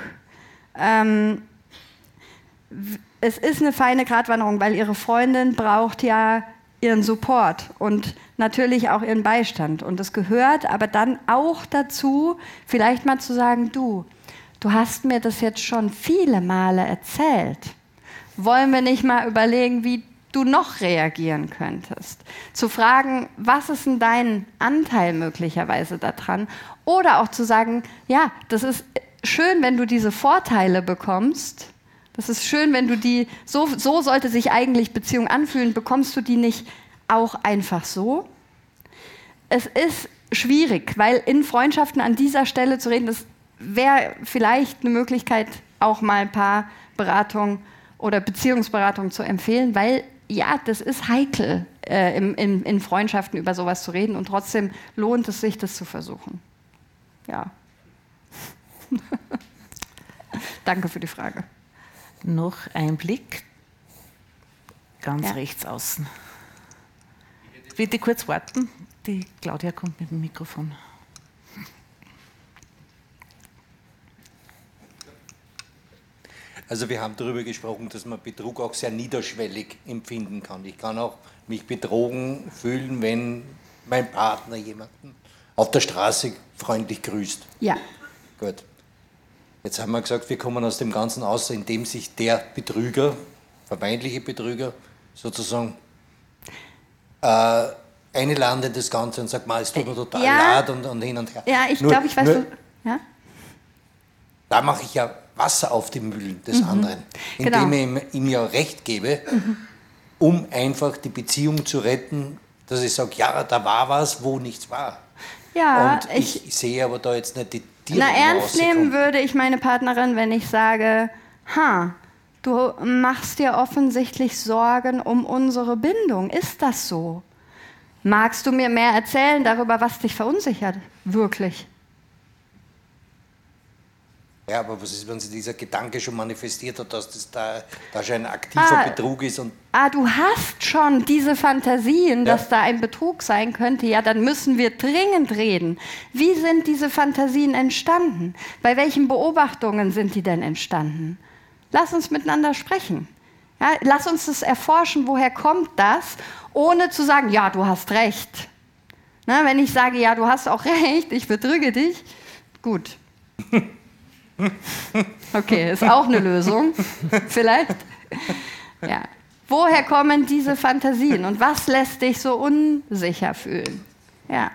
Es ist eine feine Gratwanderung, weil Ihre Freundin braucht ja ihren Support und natürlich auch ihren Beistand. Und es gehört aber dann auch dazu, vielleicht mal zu sagen, du hast mir das jetzt schon viele Male erzählt. Wollen wir nicht mal überlegen, wie du noch reagieren könntest? Zu fragen, was ist denn dein Anteil möglicherweise daran? Oder auch zu sagen, ja, das ist schön, wenn du diese Vorteile bekommst. Das ist schön, wenn du die, so sollte sich eigentlich Beziehung anfühlen, bekommst du die nicht auch einfach so? Es ist schwierig, weil in Freundschaften an dieser Stelle zu reden, das wäre vielleicht eine Möglichkeit, auch mal ein paar Beratungen oder Beziehungsberatungen zu empfehlen, weil ja, das ist heikel, in Freundschaften über sowas zu reden und trotzdem lohnt es sich, das zu versuchen. Ja. Danke für die Frage. Noch ein Blick, ganz rechts außen. Bitte kurz warten, die Claudia kommt mit dem Mikrofon. Also wir haben darüber gesprochen, dass man Betrug auch sehr niederschwellig empfinden kann. Ich kann auch mich betrogen fühlen, wenn mein Partner jemanden auf der Straße freundlich grüßt. Ja. Gut. Jetzt haben wir gesagt, wir kommen aus dem Ganzen aus, indem sich der Betrüger, vermeintliche Betrüger, sozusagen einladen in das Ganze und sagt, es tut mir total leid und hin und her. Ja, ich glaube, ich weiß... Ja? Da mache ich ja Wasser auf die Mühlen des anderen, indem ich ihm ja Recht gebe, um einfach die Beziehung zu retten, dass ich sage, ja, da war was, wo nichts war. Ja, und ich sehe aber da jetzt nicht die Tiere. Ernst nehmen würde ich meine Partnerin, wenn ich sage, du machst dir offensichtlich Sorgen um unsere Bindung. Ist das so? Magst du mir mehr erzählen darüber, was dich verunsichert? Wirklich? Ja, aber was ist, wenn sich dieser Gedanke schon manifestiert hat, dass das da schon ein aktiver Betrug ist? Du hast schon diese Fantasien, dass da ein Betrug sein könnte. Ja, dann müssen wir dringend reden. Wie sind diese Fantasien entstanden? Bei welchen Beobachtungen sind die denn entstanden? Lass uns miteinander sprechen. Ja, lass uns das erforschen, woher kommt das, ohne zu sagen, ja, du hast recht. Na, wenn ich sage, ja, du hast auch recht, ich betrüge dich, gut. Okay, ist auch eine Lösung, vielleicht. Ja. Woher kommen diese Fantasien und was lässt dich so unsicher fühlen? Ja.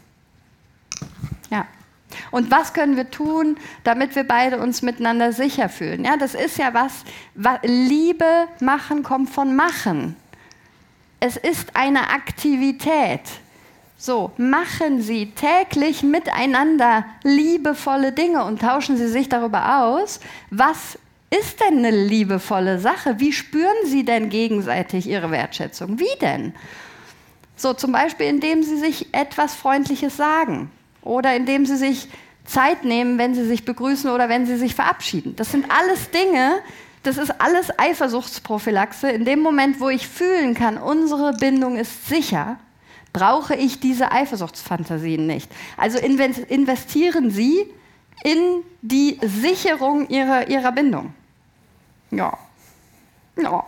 Ja. Und was können wir tun, damit wir beide uns miteinander sicher fühlen? Ja, das ist ja was Liebe machen kommt von machen. Es ist eine Aktivität. So, machen Sie täglich miteinander liebevolle Dinge und tauschen Sie sich darüber aus, was ist denn eine liebevolle Sache? Wie spüren Sie denn gegenseitig Ihre Wertschätzung? Wie denn? So, zum Beispiel, indem Sie sich etwas Freundliches sagen oder indem Sie sich Zeit nehmen, wenn Sie sich begrüßen oder wenn Sie sich verabschieden. Das sind alles Dinge, das ist alles Eifersuchtsprophylaxe. In dem Moment, wo ich fühlen kann, unsere Bindung ist sicher, brauche ich diese Eifersuchtsfantasien nicht. Also investieren Sie in die Sicherung Ihrer Bindung. Ja. Ja.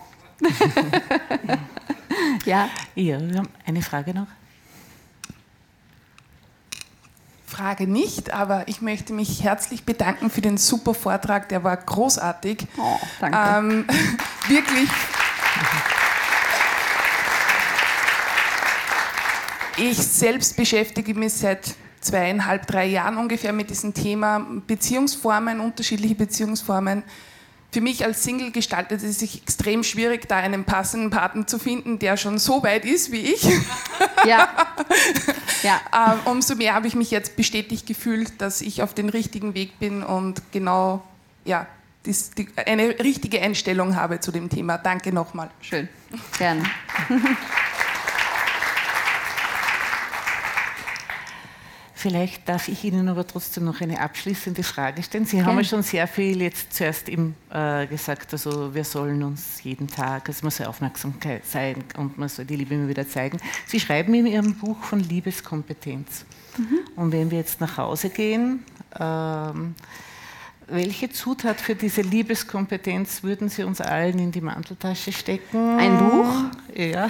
Ja. Ja, wir haben eine Frage noch. Frage nicht, aber ich möchte mich herzlich bedanken für den super Vortrag, der war großartig. Oh, danke. Wirklich. Ich selbst beschäftige mich seit 2,5, 3 Jahren ungefähr mit diesem Thema Beziehungsformen, unterschiedliche Beziehungsformen. Für mich als Single gestaltet es sich extrem schwierig, da einen passenden Partner zu finden, der schon so weit ist wie ich. Ja. Ja. Umso mehr habe ich mich jetzt bestätigt gefühlt, dass ich auf den richtigen Weg bin und genau eine richtige Einstellung habe zu dem Thema. Danke nochmal. Schön. Gerne. Vielleicht darf ich Ihnen aber trotzdem noch eine abschließende Frage stellen. Sie haben ja schon sehr viel jetzt zuerst gesagt, also wir sollen uns jeden Tag, also man soll aufmerksam sein und man soll die Liebe immer wieder zeigen. Sie schreiben in Ihrem Buch von Liebeskompetenz. Und wenn wir jetzt nach Hause gehen, welche Zutat für diese Liebeskompetenz würden Sie uns allen in die Manteltasche stecken? Ein Buch? Ja.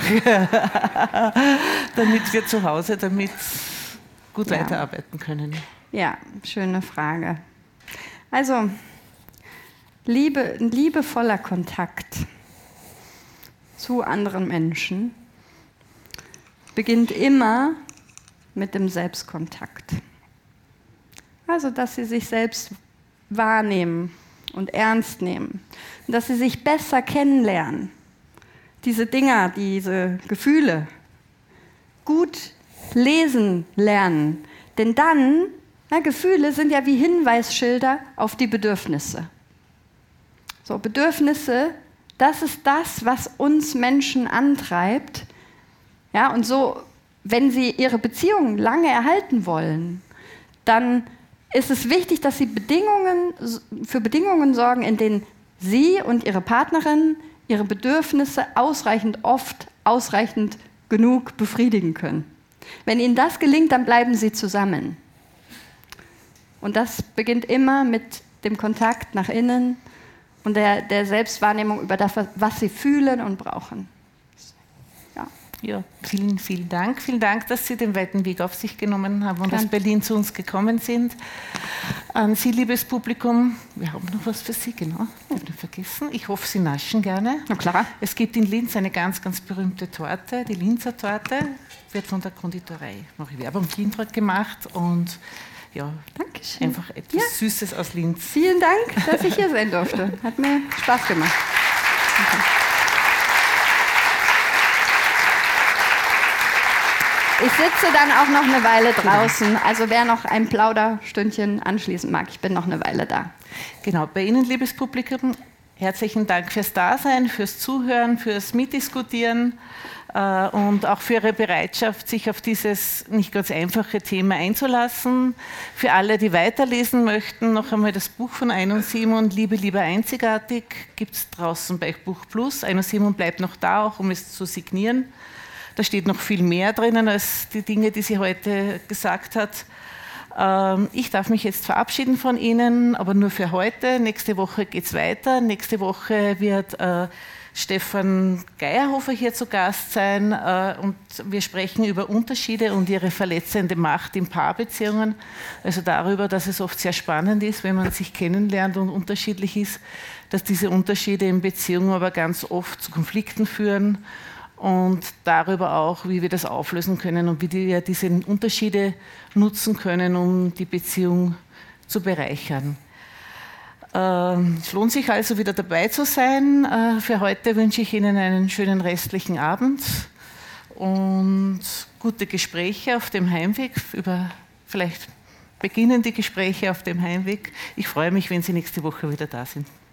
Damit wir zu Hause gut weiterarbeiten können. Ja, schöne Frage. Also, liebevoller Kontakt zu anderen Menschen beginnt immer mit dem Selbstkontakt. Also, dass sie sich selbst wahrnehmen und ernst nehmen. Und dass sie sich besser kennenlernen. Diese Dinger, diese Gefühle gut lesen lernen. Denn dann, Gefühle sind ja wie Hinweisschilder auf die Bedürfnisse. So, Bedürfnisse, das ist das, was uns Menschen antreibt. Ja, und so, wenn Sie Ihre Beziehung lange erhalten wollen, dann ist es wichtig, dass Sie für Bedingungen sorgen, in denen Sie und Ihre Partnerin ihre Bedürfnisse ausreichend oft, ausreichend genug befriedigen können. Wenn Ihnen das gelingt, dann bleiben Sie zusammen. Und das beginnt immer mit dem Kontakt nach innen und der Selbstwahrnehmung über das, was Sie fühlen und brauchen. Ja, vielen, vielen Dank. Vielen Dank, dass Sie den weiten Weg auf sich genommen haben und aus Berlin zu uns gekommen sind. An Sie, liebes Publikum, wir haben noch was für Sie, genau. Ich habe nicht vergessen. Ich hoffe, Sie naschen gerne. Na klar. Es gibt in Linz eine ganz, ganz berühmte Torte, die Linzer Torte, wird von der Konditorei Marie Werbung Kindrod gemacht und ja, Dankeschön. Einfach etwas Süßes aus Linz. Vielen Dank, dass ich hier sein durfte. Hat mir Spaß gemacht. Danke. Ich sitze dann auch noch eine Weile draußen. Also wer noch ein Plauderstündchen anschließen mag, ich bin noch eine Weile da. Genau, bei Ihnen, liebes Publikum, herzlichen Dank fürs Dasein, fürs Zuhören, fürs Mitdiskutieren und auch für Ihre Bereitschaft, sich auf dieses nicht ganz einfache Thema einzulassen. Für alle, die weiterlesen möchten, noch einmal das Buch von Aino Simon, Liebe, Liebe, Einzigartig, gibt es draußen bei Buch Plus. Aino Simon bleibt noch da, auch um es zu signieren. Da steht noch viel mehr drinnen als die Dinge, die sie heute gesagt hat. Ich darf mich jetzt verabschieden von Ihnen, aber nur für heute. Nächste Woche geht es weiter. Nächste Woche wird Stefan Geierhofer hier zu Gast sein und wir sprechen über Unterschiede und ihre verletzende Macht in Paarbeziehungen. Also darüber, dass es oft sehr spannend ist, wenn man sich kennenlernt und unterschiedlich ist, dass diese Unterschiede in Beziehungen aber ganz oft zu Konflikten führen. Und darüber auch, wie wir das auflösen können und wie wir diese Unterschiede nutzen können, um die Beziehung zu bereichern. Es lohnt sich also wieder dabei zu sein. Für heute wünsche ich Ihnen einen schönen restlichen Abend und gute Gespräche auf dem Heimweg, vielleicht beginnen die Gespräche auf dem Heimweg. Ich freue mich, wenn Sie nächste Woche wieder da sind.